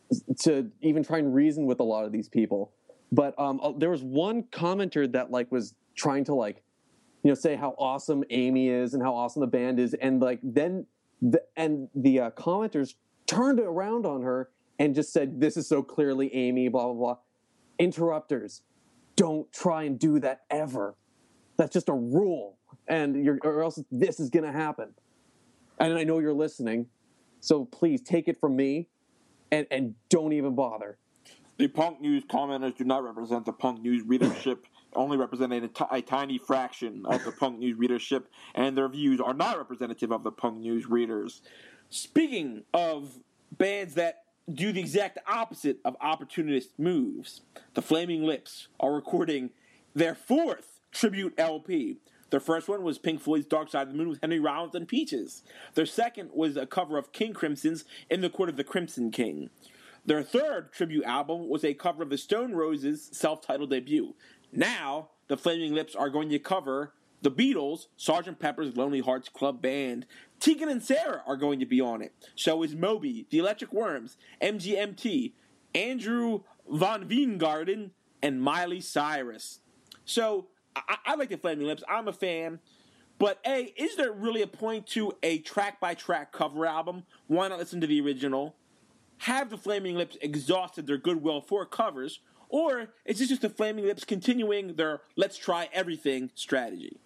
to even try and reason with a lot of these people. But um, there was one commenter that like was trying to like, you know, say how awesome Amy is and how awesome the band is, and like then the and the uh, commenters turned around on her and just said, this is so clearly Amy, blah, blah, blah. Interrupters, don't try and do that ever. That's just a rule. And you're, or else this is going to happen. And I know you're listening, so please take it from me and, and don't even bother. The Punk News commenters do not represent the Punk News readership, only represent a, t- a tiny fraction of the Punk News readership, and their views are not representative of the Punk News readers. Speaking of bands that do the exact opposite of opportunist moves, the Flaming Lips are recording their fourth tribute L P. Their first one was Pink Floyd's Dark Side of the Moon with Henry Rollins and Peaches. Their second was a cover of King Crimson's In the Court of the Crimson King. Their third tribute album was a cover of the Stone Roses' self-titled debut. Now, the Flaming Lips are going to cover the Beatles' Sergeant Pepper's Lonely Hearts Club Band. Tegan and Sarah are going to be on it. So is Moby, The Electric Worms, M G M T, Andrew Van Veengarden, and Miley Cyrus. So, I, I like the Flaming Lips. I'm a fan. But, A, is there really a point to a track-by-track cover album? Why not listen to the original? Have the Flaming Lips exhausted their goodwill for covers? Or is this just the Flaming Lips continuing their let's try everything strategy?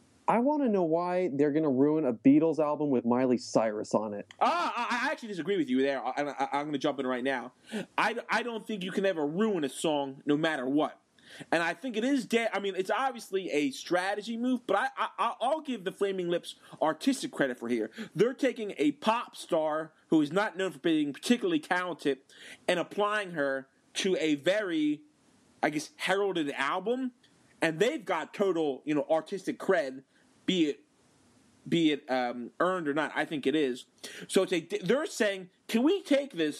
I want to know why they're going to ruin a Beatles album with Miley Cyrus on it. Ah, I, I actually disagree with you there. I, I, I'm going to jump in right now. I, I don't think you can ever ruin a song no matter what. And I think it is dead. I mean, it's obviously a strategy move, but I, I, I'll give the Flaming Lips artistic credit for here. They're taking a pop star who is not known for being particularly talented and applying her to a very, I guess, heralded album. And they've got total, you know, artistic cred, be it be it um, earned or not. I think it is. So it's a, they're saying, can we take this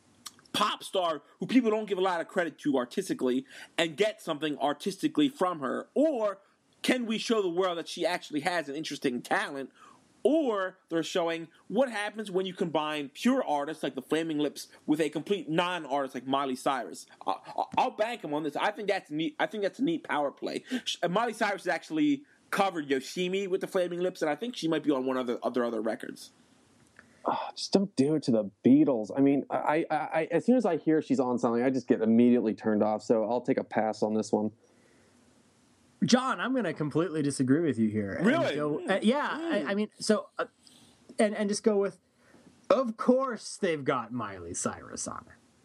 pop star who people don't give a lot of credit to artistically and get something artistically from her? Or can we show the world that she actually has an interesting talent? Or they're showing what happens when you combine pure artists like the Flaming Lips with a complete non-artist like Miley Cyrus. I'll, I'll bank him on this. I think that's neat. I think that's a neat power play. Miley Cyrus has actually covered Yoshimi with the Flaming Lips, and I think she might be on one of the other other records. Oh, just don't do it to the Beatles. I mean, I, I, I, as soon as I hear she's on something, I just get immediately turned off. So I'll take a pass on this one. John, I'm going to completely disagree with you here. Really? Go, uh, yeah. I, I mean, so, uh, and and just go with, of course they've got Miley Cyrus on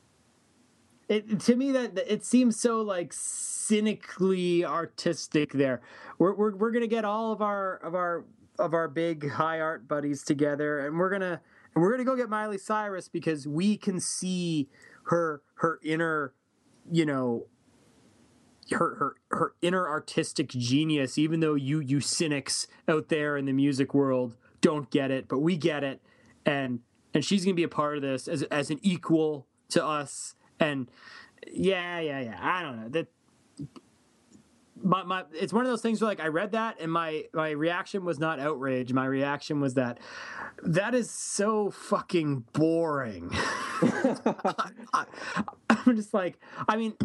it. It to me that it seems so like cynically artistic. There, we're we're we're going to get all of our of our of our big high art buddies together, and we're gonna and we're gonna go get Miley Cyrus because we can see her her inner, you know. Her, her her inner artistic genius, even though you you cynics out there in the music world don't get it, but we get it, and and she's gonna be a part of this as as an equal to us, and yeah, yeah, yeah. I don't know that. My, my, it's one of those things where like I read that and my my reaction was not outrage. My reaction was that that is so fucking boring. I, I'm just like, I mean,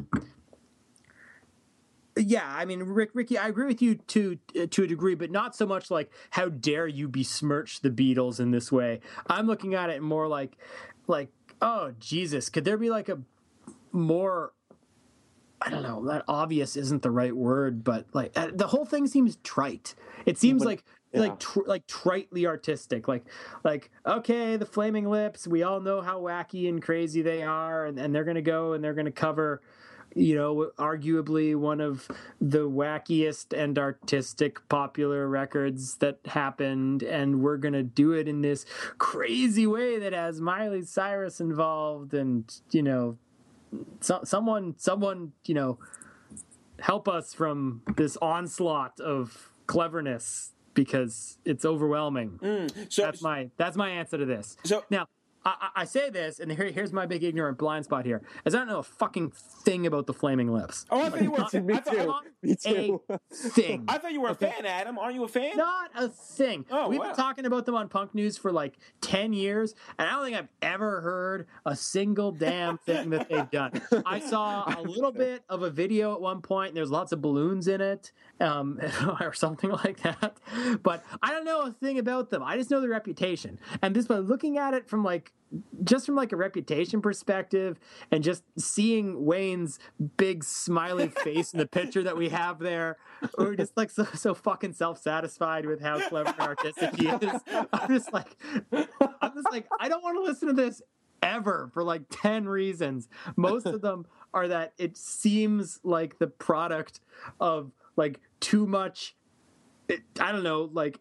yeah, I mean, Rick, Ricky, I agree with you to to a degree, but not so much like how dare you besmirch the Beatles in this way. I'm looking at it more like, like, oh Jesus, could there be like a more, I don't know, that obvious isn't the right word, but like uh, the whole thing seems trite. It seems but, like yeah. like tr- like tritely artistic. Like like okay, the Flaming Lips, we all know how wacky and crazy they are, and, and they're gonna go and they're gonna cover, you know, arguably one of the wackiest and artistic popular records that happened, and we're gonna do it in this crazy way that has Miley Cyrus involved, and you know. So, someone, someone, you know, help us from this onslaught of cleverness because it's overwhelming. Mm, so that's my that's my answer to this. So now I, I say this, and here, here's my big ignorant blind spot here: is I don't know a fucking thing about the Flaming Lips. Oh, I thought you were. Not, me, too. me too. A thing. I thought you were a okay. fan, Adam. Aren't you a fan? Not a thing. Oh, We've wow. been talking about them on Punk News for like ten years, and I don't think I've ever heard a single damn thing that they've done. I saw a little bit of a video at one point, and there's lots of balloons in it, um, or something like that. But I don't know a thing about them. I just know their reputation, and just by looking at it from like. Just from like a reputation perspective and just seeing Wayne's big smiley face in the picture that we have there, we're just like so, so fucking self-satisfied with how clever and artistic he is. I'm just like, I'm just like, I don't want to listen to this ever for like ten reasons. Most of them are that it seems like the product of like too much, I don't know, like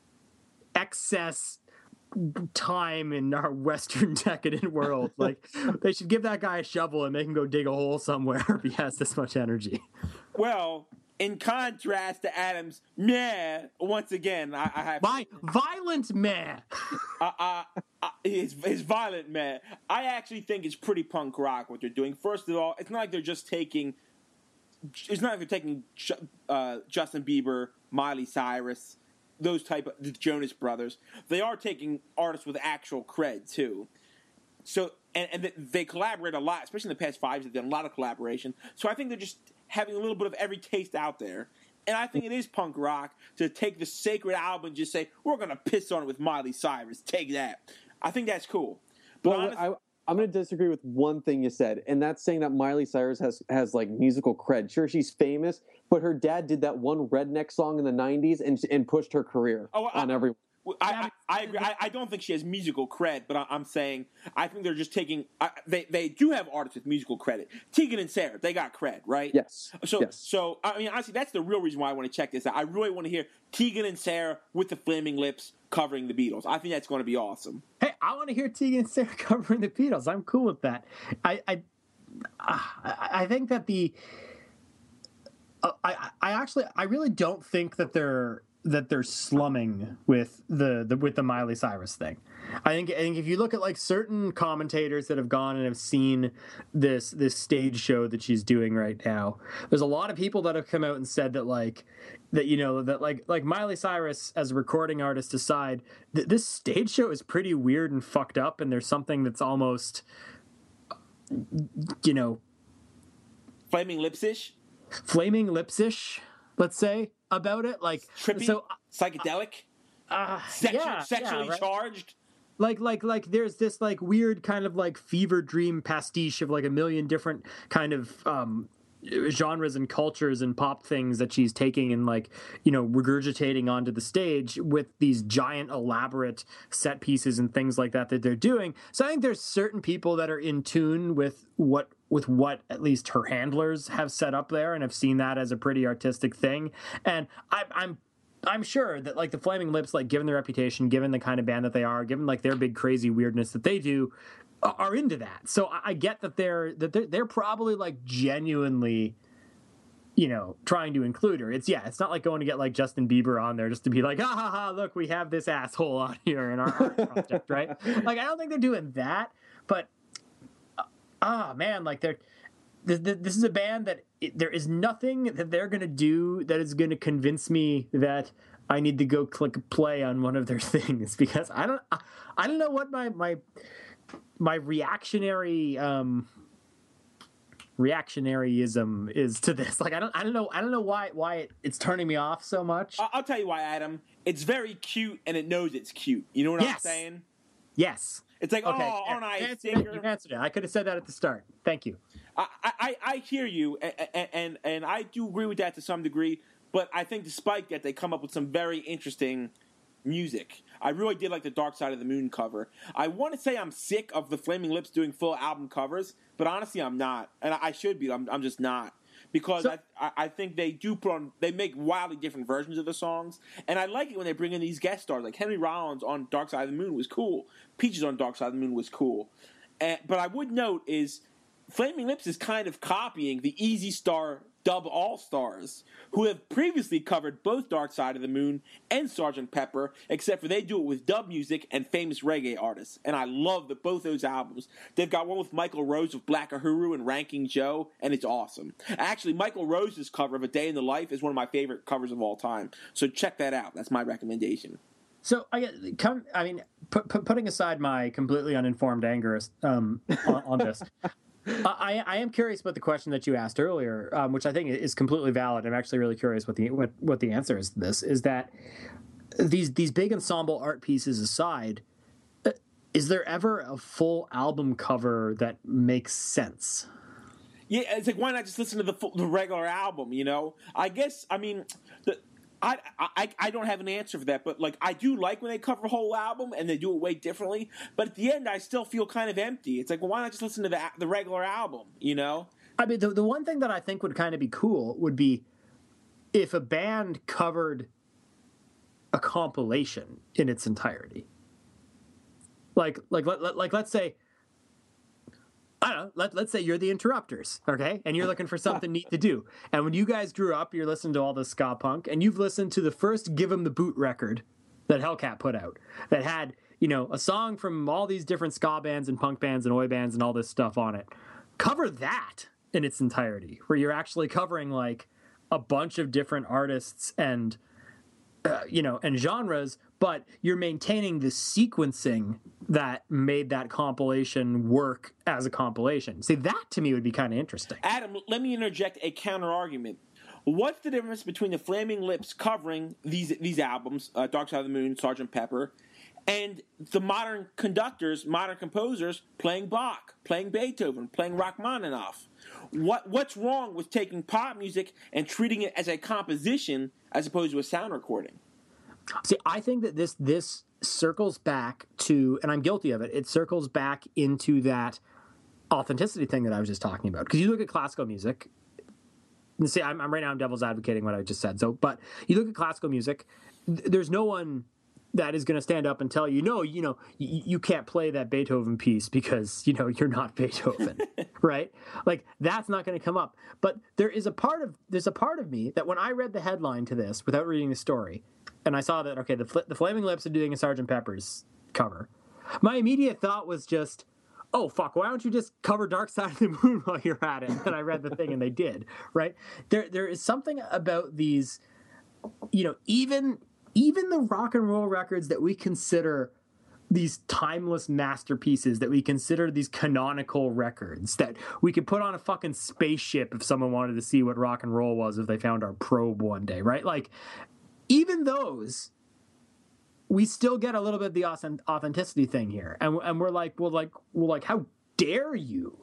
excess time in our Western decadent world. Like they should give that guy a shovel and make him go dig a hole somewhere if he has this much energy. Well, in contrast to Adam's meh, once again, I, I have my violent meh. uh, uh, uh, his his violent meh. I actually think it's pretty punk rock what they're doing. First of all, it's not like they're just taking. It's not like they're taking uh, Justin Bieber, Miley Cyrus. Those type of the Jonas Brothers, they are taking artists with actual cred too. So and, and they collaborate a lot, especially in the past five years. They've done a lot of collaboration. So I think they're just having a little bit of every taste out there. And I think it is punk rock to take the sacred album and just say we're gonna piss on it with Miley Cyrus. Take that. I think that's cool. But well, honestly, I, I'm going to disagree with one thing you said, and that's saying that Miley Cyrus has has like musical cred. Sure, she's famous, but her dad did that one redneck song in the nineties and and pushed her career oh, on I, everyone. I, I, I agree. I, I don't think she has musical cred, but I, I'm saying I think they're just taking. I, they they do have artists with musical credit. Tegan and Sarah, they got cred, right? Yes. So yes. so I mean, honestly, that's the real reason why I want to check this out. I really want to hear Tegan and Sarah with the Flaming Lips covering the Beatles. I think that's going to be awesome. Hey, I want to hear Tegan and Sarah covering the Beatles. I'm cool with that. I I I think that the uh, I I actually I really don't think that they're. that they're slumming with the, the with the Miley Cyrus thing. I think I think if you look at like certain commentators that have gone and have seen this this stage show that she's doing right now, there's a lot of people that have come out and said that like that you know that like like Miley Cyrus as a recording artist aside, th- this stage show is pretty weird and fucked up, and there's something that's almost you know Flaming Lips-ish? Flaming Lips-ish, let's say. About it, like trippy, so, psychedelic, uh, Sexu- yeah, sexually yeah, right? charged. Like, like, like, there's this like weird kind of like fever dream pastiche of like a million different kind of um, genres and cultures and pop things that she's taking and like you know regurgitating onto the stage with these giant elaborate set pieces and things like that that they're doing. So I think there's certain people that are in tune with what. with what at least her handlers have set up there and have seen that as a pretty artistic thing. And I, I'm I'm sure that like the Flaming Lips, like given their reputation, given the kind of band that they are, given like their big crazy weirdness that they do, are into that. So I, I get that they're that they're, they're probably like genuinely, you know, trying to include her. It's yeah, it's not like going to get like Justin Bieber on there just to be like, ah ha ha, look, we have this asshole on here in our art project, right? Like I don't think they're doing that, but ah, oh, man, like they're th- th- this is a band that it, there is nothing that they're going to do that is going to convince me that I need to go click play on one of their things, because I don't I, I don't know what my my my reactionary um reactionaryism is to this. Like I don't I don't know I don't know why why it, it's turning me off so much. I'll tell you why, Adam. It's very cute and it knows it's cute. You know what yes. I'm saying? Yes. It's like, okay. oh, aren't I a stinker? You answered it. I could have said that at the start. Thank you. I, I, I hear you, and, and and I do agree with that to some degree, but I think despite that, they come up with some very interesting music. I really did like the Dark Side of the Moon cover. I want to say I'm sick of the Flaming Lips doing full album covers, but honestly, I'm not. And I should be. I'm, I'm just not. Because so, I, I think they do put on, they make wildly different versions of the songs. And I like it when they bring in these guest stars. Like Henry Rollins on Dark Side of the Moon was cool. Peaches on Dark Side of the Moon was cool. And, but I would note is Flaming Lips is kind of copying the Easy Star Dub All-Stars, who have previously covered both Dark Side of the Moon and Sergeant Pepper, except for they do it with dub music and famous reggae artists. And I love the, both those albums. They've got one with Michael Rose of Black Uhuru and Ranking Joe, and it's awesome. Actually, Michael Rose's cover of A Day in the Life is one of my favorite covers of all time. So check that out. That's my recommendation. So I come. I mean, put, put, putting aside my completely uninformed anger um, on, on this, I, I am curious about the question that you asked earlier, um, which I think is completely valid. I'm actually really curious what the what, what the answer is to this. Is that these these big ensemble art pieces aside, is there ever a full album cover that makes sense? Yeah, it's like, why not just listen to the full, the regular album? You know, I guess I mean the. I, I I don't have an answer for that, but like I do like when they cover a whole album and they do it way differently. But at the end, I still feel kind of empty. It's like, well, why not just listen to the the regular album? You know? I mean, the the one thing that I think would kind of be cool would be if a band covered a compilation in its entirety. Like like like, like let's say. I don't know, let, let's say you're the Interrupters, okay? And you're looking for something neat to do. And when you guys grew up, you're listening to all this ska punk, and you've listened to the first Give 'Em the Boot record that Hellcat put out that had, you know, a song from all these different ska bands and punk bands and oi bands and all this stuff on it. Cover that in its entirety, where you're actually covering, like, a bunch of different artists and, uh, you know, and genres, but you're maintaining the sequencing that made that compilation work as a compilation. See, that to me would be kind of interesting. Adam, let me interject a counter argument. What's the difference between the Flaming Lips covering these these albums, uh, Dark Side of the Moon, Sergeant Pepper, and the modern conductors, modern composers playing Bach, playing Beethoven, playing Rachmaninoff? What what's wrong with taking pop music and treating it as a composition as opposed to a sound recording? See, I think that this this circles back to, and I'm guilty of it, it circles back into that authenticity thing that I was just talking about. Because you look at classical music, and see, I'm, I'm right now I'm devil's advocating what I just said. So, but you look at classical music, th- there's no one that is going to stand up and tell you, no, you know, y- you can't play that Beethoven piece because, you know, you're not Beethoven, right? Like, that's not going to come up. But there is a part of, there's a part of me that when I read the headline to this without reading the story, and I saw that, okay, the, Fl- the Flaming Lips are doing a Sergeant Pepper's cover, my immediate thought was just, oh, fuck, why don't you just cover Dark Side of the Moon while you're at it? And I read the thing, and they did, right? There, There is something about these, you know, even... Even the rock and roll records that we consider these timeless masterpieces, that we consider these canonical records, that we could put on a fucking spaceship if someone wanted to see what rock and roll was if they found our probe one day, right? Like, even those, we still get a little bit of the authenticity thing here. And, and we're like, well, like, well, like, how dare you,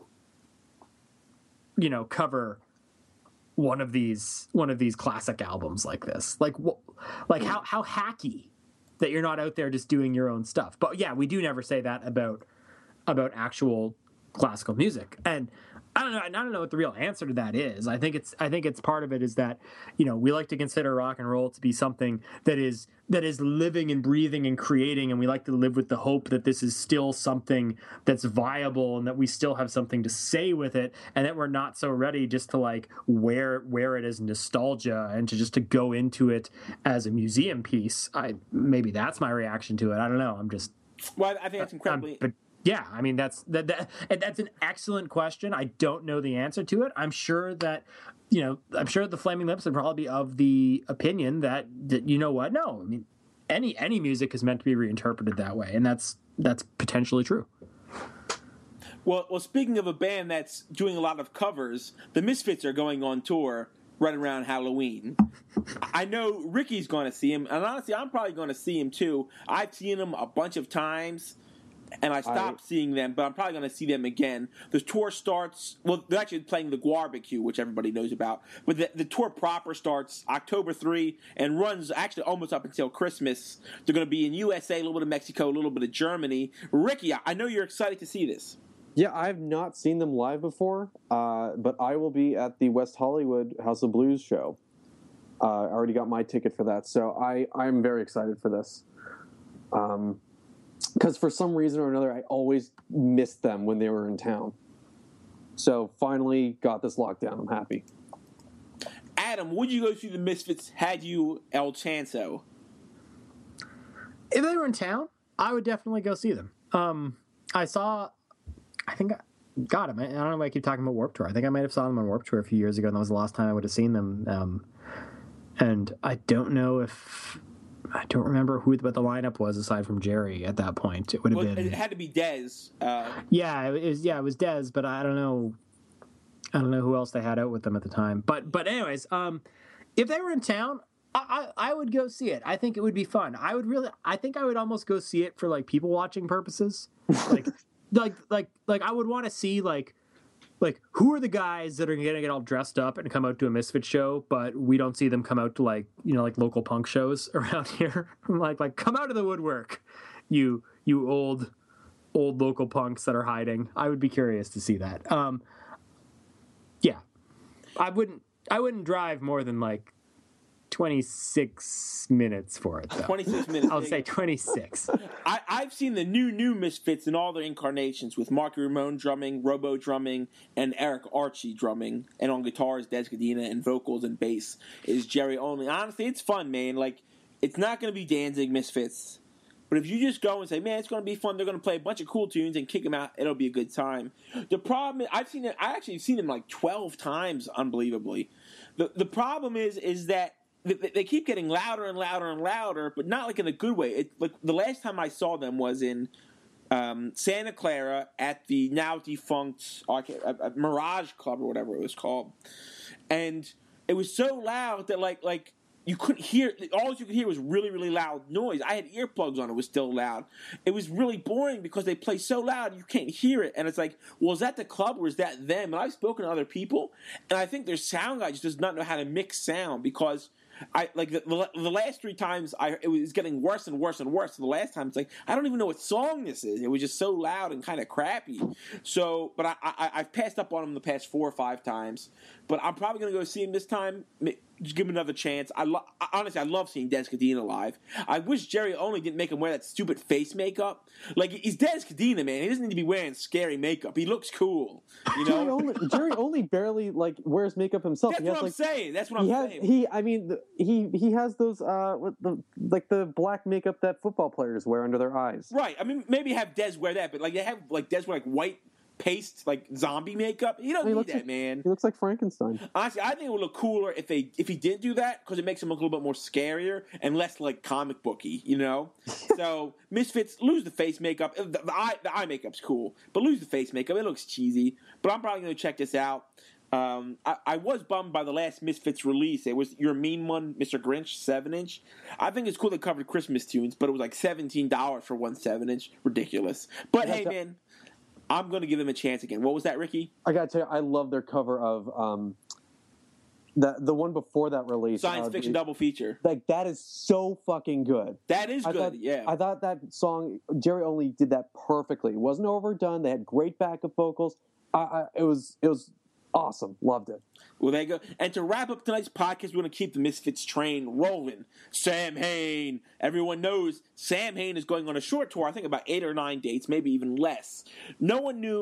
you know, cover one of these one of these classic albums like this? Like, wh- like how how hacky that you're not out there just doing your own stuff. But yeah, we do never say that about about actual classical music. And I don't know. I don't know what the real answer to that is. I think it's. I think it's part of it is that, you know, we like to consider rock and roll to be something that is that is living and breathing and creating, and we like to live with the hope that this is still something that's viable and that we still have something to say with it, and that we're not so ready just to like wear wear it as nostalgia and to just to go into it as a museum piece. I maybe that's my reaction to it. I don't know. I'm just. Well, I think that's incredibly. I'm, Yeah, I mean that's that, that and that's an excellent question. I don't know the answer to it. I'm sure that you know, I'm sure the Flaming Lips would probably be of the opinion that, that you know what? No, I mean any any music is meant to be reinterpreted that way, and that's that's potentially true. Well, well, speaking of a band that's doing a lot of covers, the Misfits are going on tour right around Halloween. I know Ricky's going to see him, and honestly, I'm probably going to see him too. I've seen him a bunch of times, and I stopped I, seeing them, but I'm probably going to see them again. The tour starts, well, they're actually playing the Guarbecue, which everybody knows about, but the, the tour proper starts October third and runs actually almost up until Christmas. They're going to be in U S A, a little bit of Mexico, a little bit of Germany. Ricky, I know you're excited to see this. Yeah, I've not seen them live before, uh, but I will be at the West Hollywood House of Blues show. Uh, I already got my ticket for that, so I, I'm very excited for this. Um, because for some reason or another, I always missed them when they were in town. So finally got this locked down. I'm happy. Adam, would you go see the Misfits had you El Chanso? If they were in town, I would definitely go see them. Um, I saw... I think, I, God, I don't know why I keep talking about Warped Tour. I think I might have saw them on Warped Tour a few years ago, and that was the last time I would have seen them. Um, and I don't know if, I don't remember who what the lineup was aside from Jerry at that point. It would have well, been. It had to be Dez. Uh, yeah, it was. Yeah, it was Dez, but I don't know. I don't know who else they had out with them at the time. But but anyways, um, if they were in town, I, I I would go see it. I think it would be fun. I would really. I think I would almost go see it for like people watching purposes, like. Like, like, like, I would want to see, like, like, who are the guys that are going to get all dressed up and come out to a Misfit show, but we don't see them come out to, like, you know, like, local punk shows around here? like, like, come out of the woodwork, you, you old, old local punks that are hiding. I would be curious to see that. Um, yeah. I wouldn't, I wouldn't drive more than, like, twenty-six minutes for it, though. twenty-six minutes. I'll say twenty-six. I, I've seen the new, new Misfits in all their incarnations with Marky Ramone drumming, Robo drumming, and Eric Archie drumming. And on guitars, Dez Cadena, and vocals and bass is Jerry Only. Honestly, it's fun, man. Like, it's not going to be Danzig Misfits. But if you just go and say, man, it's going to be fun, they're going to play a bunch of cool tunes and kick them out, it'll be a good time. The problem is, I've seen it, I actually seen them like twelve times, unbelievably. The, the problem is, is that they keep getting louder and louder and louder, but not like in a good way. It, like the last time I saw them was in um, Santa Clara at the now defunct uh, Mirage Club or whatever it was called, and it was so loud that like like you couldn't hear. All you could hear was really really loud noise. I had earplugs on; it was still loud. It was really boring because they play so loud you can't hear it. And it's like, well, is that the club or is that them? And I've spoken to other people, and I think their sound guy just does not know how to mix sound because. I like the, the, the last three times I it was getting worse and worse and worse. The last time it's like I don't even know what song this is. It was just so loud and kind of crappy. So, but I, I I've passed up on them the past four or five times. But I'm probably gonna go see him this time. Just give him another chance. I lo- honestly I love seeing Dez Cadena live. I wish Jerry Only didn't make him wear that stupid face makeup. Like he's Dez Cadena, man. He doesn't need to be wearing scary makeup. He looks cool. You know, Jerry Only, Jerry Only barely like wears makeup himself. That's he what has, I'm like, saying. That's what I'm he has, saying. He, I mean, the, he he has those uh, what the like the black makeup that football players wear under their eyes. Right. I mean, maybe have Dez wear that, but like they have like Dez wear like white paste, like zombie makeup. He don't he need that, like, man. He looks like Frankenstein. Honestly, I think it would look cooler if they if he did do that because it makes him look a little bit more scarier and less like comic booky, you know. So Misfits lose the face makeup. The, the eye the eye makeup's cool, but lose the face makeup. It looks cheesy. But I'm probably going to check this out. Um, I, I was bummed by the last Misfits release. It was Your Mean One, Mister Grinch, seven inch. I think it's cool they covered Christmas tunes, but it was like seventeen dollars for one seven inch. Ridiculous. But hey, man, I'm going to give them a chance again. What was that, Ricky? I got to tell you, I love their cover of um, the the one before that release. Science uh, Fiction the, Double Feature. Like, that is so fucking good. That is I good, thought, yeah. I thought that song, Jerry Only did that perfectly. It wasn't overdone. They had great backup vocals. I, I, it was it was awesome. Loved it. Well, there you go. And to wrap up tonight's podcast, we're going to keep the Misfits train rolling. Sam Hain. Everyone knows Sam Hain is going on a short tour, I think about eight or nine dates, maybe even less. No one knew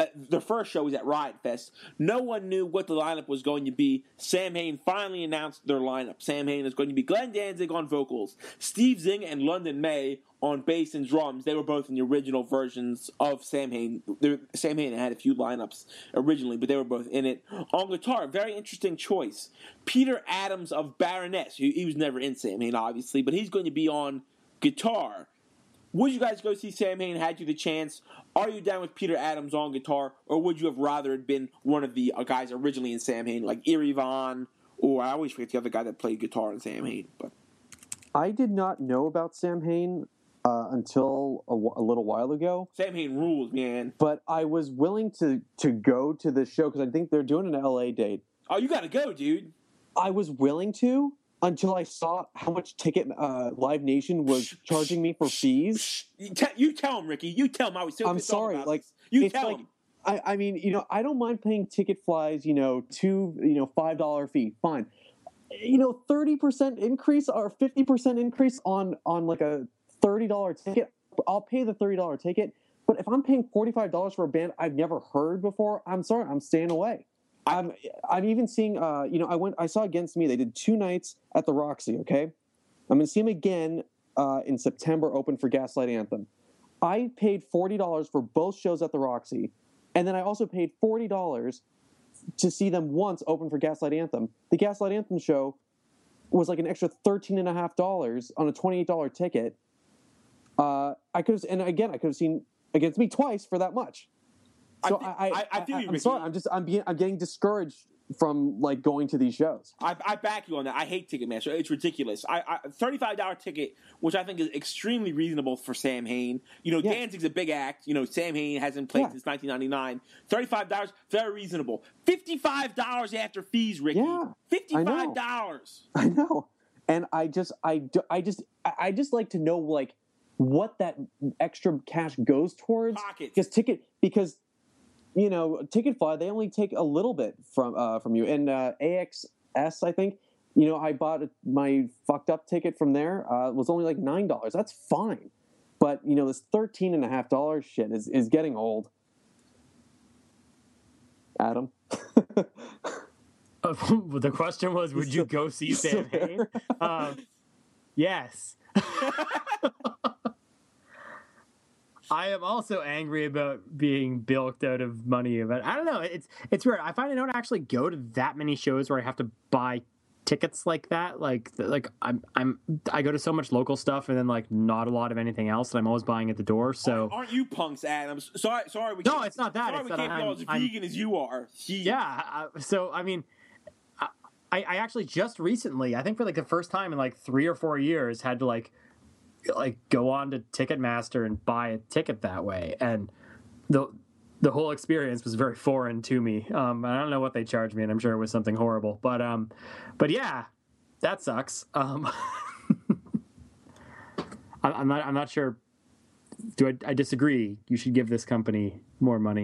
uh, their first show was at Riot Fest. No one knew what the lineup was going to be. Samhain finally announced their lineup. Samhain is going to be Glenn Danzig on vocals, Steve Zing and London May on bass and drums. They were both in the original versions of Samhain. Samhain had a few lineups originally, but they were both in it. On guitar, very interesting choice. Peter Adams of Baroness. He, he was never in Samhain, obviously, but he's going to be on guitar. Would you guys go see Samhain had you the chance? Are you down with Peter Adams on guitar, or would you have rather it been one of the uh, guys originally in Samhain, like Eerie Von, or I always forget the other guy that played guitar in Samhain. But I did not know about Samhain uh, until a, w- a little while ago. Samhain rules, man. But I was willing to, to go to this show because I think they're doing an L A date. Oh, you got to go, dude. I was willing to until I saw how much ticket uh, Live Nation was charging me for fees. You, te- you tell him, Ricky. You tell him. I was so I'm pissed off sorry. about Like this. You it's tell like, him. I, I mean, you know, I don't mind paying ticket flies, you know, two, you know, five dollar fee. Fine. You know, thirty percent increase or fifty percent increase on, on like a thirty dollar ticket. I'll pay the thirty dollar ticket. But if I'm paying forty-five dollars for a band I've never heard before, I'm sorry, I'm staying away. I'm I'm even seeing uh you know I went I saw Against Me. They did two nights at the Roxy. Okay, I'm gonna see them again uh, in September. Open for Gaslight Anthem. I paid forty dollars for both shows at the Roxy, and then I also paid forty dollars to see them once open for Gaslight Anthem. The Gaslight Anthem show was like an extra thirteen and a half dollars on a twenty eight dollar ticket. Uh, I could have and again I could have seen Against Me twice for that much. So I, I, I, I, I feel you, I'm Ricky. sorry. I'm just, I'm being, I'm getting discouraged from like going to these shows. I, I back you on that. I hate Ticketmaster. It's ridiculous. I, I thirty-five dollar ticket, which I think is extremely reasonable for Sam Hain. You know, Yeah. Danzig's a big act. You know, Sam Hain hasn't played Yeah. since nineteen ninety-nine. thirty-five dollars, very reasonable. fifty-five dollars after fees, Ricky. Yeah, fifty-five dollars. I know, and I just, I, do, I just, I I just like to know like what that extra cash goes towards. Pockets. Because ticket, because you know, Ticketfly, they only take a little bit from uh, from you. And uh, A X S, I think, you know, I bought a, my fucked up ticket from there. Uh, it was only like nine dollars. That's fine. But, you know, this thirteen and a half dollars shit is, is getting old. Adam? Uh, the question was, would you go see Sam Hain? Um, yes. I am also angry about being bilked out of money. But I don't know. It's it's weird. I find I don't actually go to that many shows where I have to buy tickets like that. Like like I'm I'm I go to so much local stuff and then like not a lot of anything else. And I'm always buying at the door. So Aren't, aren't you punks, Adam? Sorry, sorry. We No, can't- it's not that. Sorry, It's we that can't be I'm- all as I'm- vegan as you are. Jeez. yeah. Uh, so I mean. I, I actually just recently, I think for like the first time in like three or four years, had to like like go on to Ticketmaster and buy a ticket that way, and the the whole experience was very foreign to me. Um, I don't know what they charged me, and I'm sure it was something horrible, but um, but yeah, that sucks. Um, I, I'm not I'm not sure. Do I, I disagree? You should give this company more money.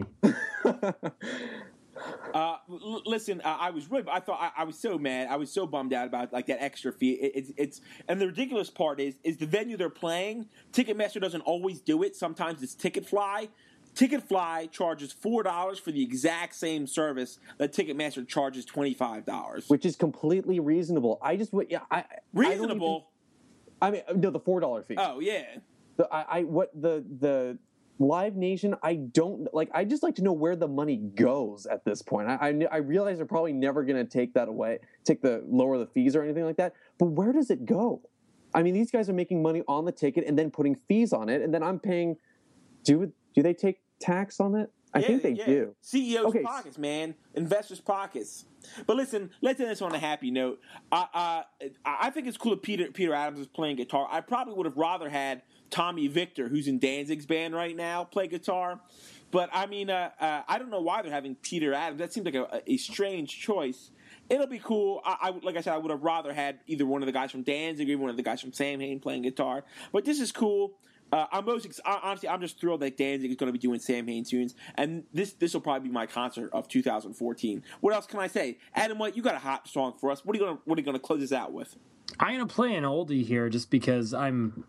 Uh, l- listen, uh, I was really, I thought I, I was so mad. I was so bummed out about like that extra fee. It, it's, it's, and the ridiculous part is, is the venue they're playing. Ticketmaster doesn't always do it. Sometimes it's Ticketfly. Ticketfly charges four dollars for the exact same service that Ticketmaster charges twenty five dollars. Which is completely reasonable. I just, yeah, I I don't even- Reasonable. I, mean, no, the four dollar fee. Oh yeah. The, I, I, what the the Live Nation, I don't like. I just like to know where the money goes at this point. I I, I realize they're probably never going to take that away, take the lower the fees or anything like that. But where does it go? I mean, these guys are making money on the ticket and then putting fees on it, and then I'm paying. Do do they take tax on it? I Yeah, think they yeah. do. C E O's Okay. pockets, man. Investors' pockets. But listen, let's end this on a happy note. Uh, uh, I think it's cool that Peter Peter Adams is playing guitar. I probably would have rather had Tommy Victor, who's in Danzig's band right now, play guitar. But, I mean, uh, uh, I don't know why they're having Peter Adams. That seems like a, a strange choice. It'll be cool. I, I, like I said, I would have rather had either one of the guys from Danzig or one of the guys from Sam Hain playing guitar. But this is cool. Uh, I'm most ex- honestly, I'm just thrilled that Danzig is going to be doing Sam Hain tunes, and this this will probably be my concert of two thousand fourteen. What else can I say, Adam? What you got a hot song for us? What are you going to What are you going to close this out with? I'm gonna play an oldie here just because I'm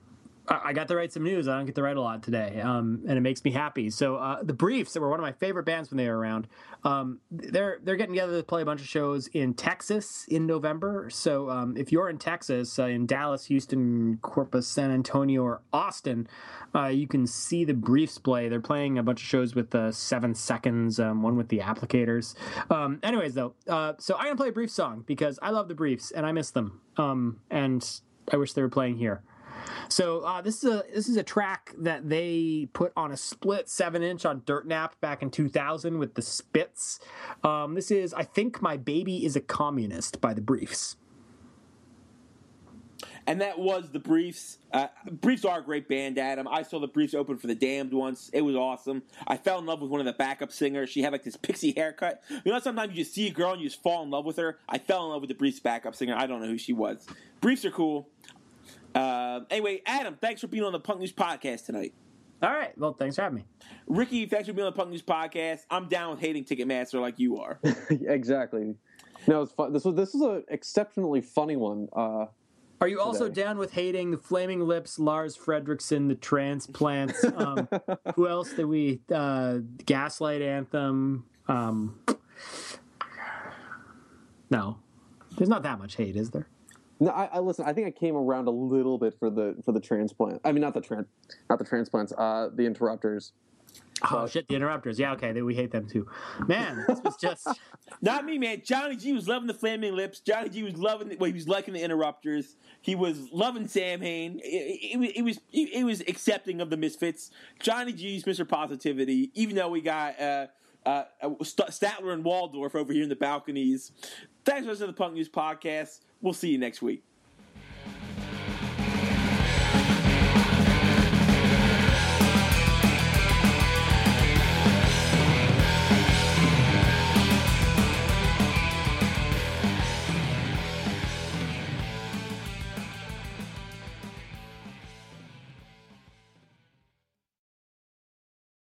I got to write some news. I don't get to write a lot today, um, and it makes me happy. So uh, the Briefs, that were one of my favorite bands when they were around, um, they're they're getting together to play a bunch of shows in Texas in November. So um, if you're in Texas, uh, in Dallas, Houston, Corpus, San Antonio, or Austin, uh, you can see the Briefs play. They're playing a bunch of shows with uh, Seven Seconds, um, one with the Applicators. Um, anyways, though, uh, so I'm gonna play a Briefs song because I love the Briefs and I miss them, um, and I wish they were playing here. So uh, this is a this is a track that they put on a split seven inch on Dirt Nap back in two thousand with the Spits. Um, this is I Think My Baby Is a Communist by the Briefs. And that was the Briefs. Uh, Briefs are a great band, Adam. I saw the Briefs open for the Damned once. It was awesome. I fell in love with one of the backup singers. She had like this pixie haircut. You know, sometimes you just see a girl and you just fall in love with her. I fell in love with the Briefs backup singer. I don't know who she was. Briefs are cool. Uh, anyway, Adam, thanks for being on the Punk News Podcast tonight. All right. Well, thanks for having me. Ricky, thanks for being on the Punk News Podcast. I'm down with hating Ticketmaster like you are. Exactly. No, it's fun. This was this was an exceptionally funny one. Uh, Are you also today. down with hating the Flaming Lips, Lars Fredriksson, the Transplants? Um, who else did we? Uh, Gaslight Anthem. Um, no, there's not that much hate, is there? No, I, I listen. I think I came around a little bit for the for the transplant. I mean, not the tran, not the transplants. Uh, the interrupters. Oh shit, the Interrupters. Yeah, okay, we hate them too. Man, this was just Not me, man. Johnny G was loving the Flaming Lips. Johnny G was loving. Well, he was liking the Interrupters. He was loving Sam Hain. It, it, it was it was accepting of the Misfits. Johnny G's Mister Positivity. Even though we got uh, uh, Statler and Waldorf over here in the balconies. Thanks for listening to the Punk News Podcast. We'll see you next week.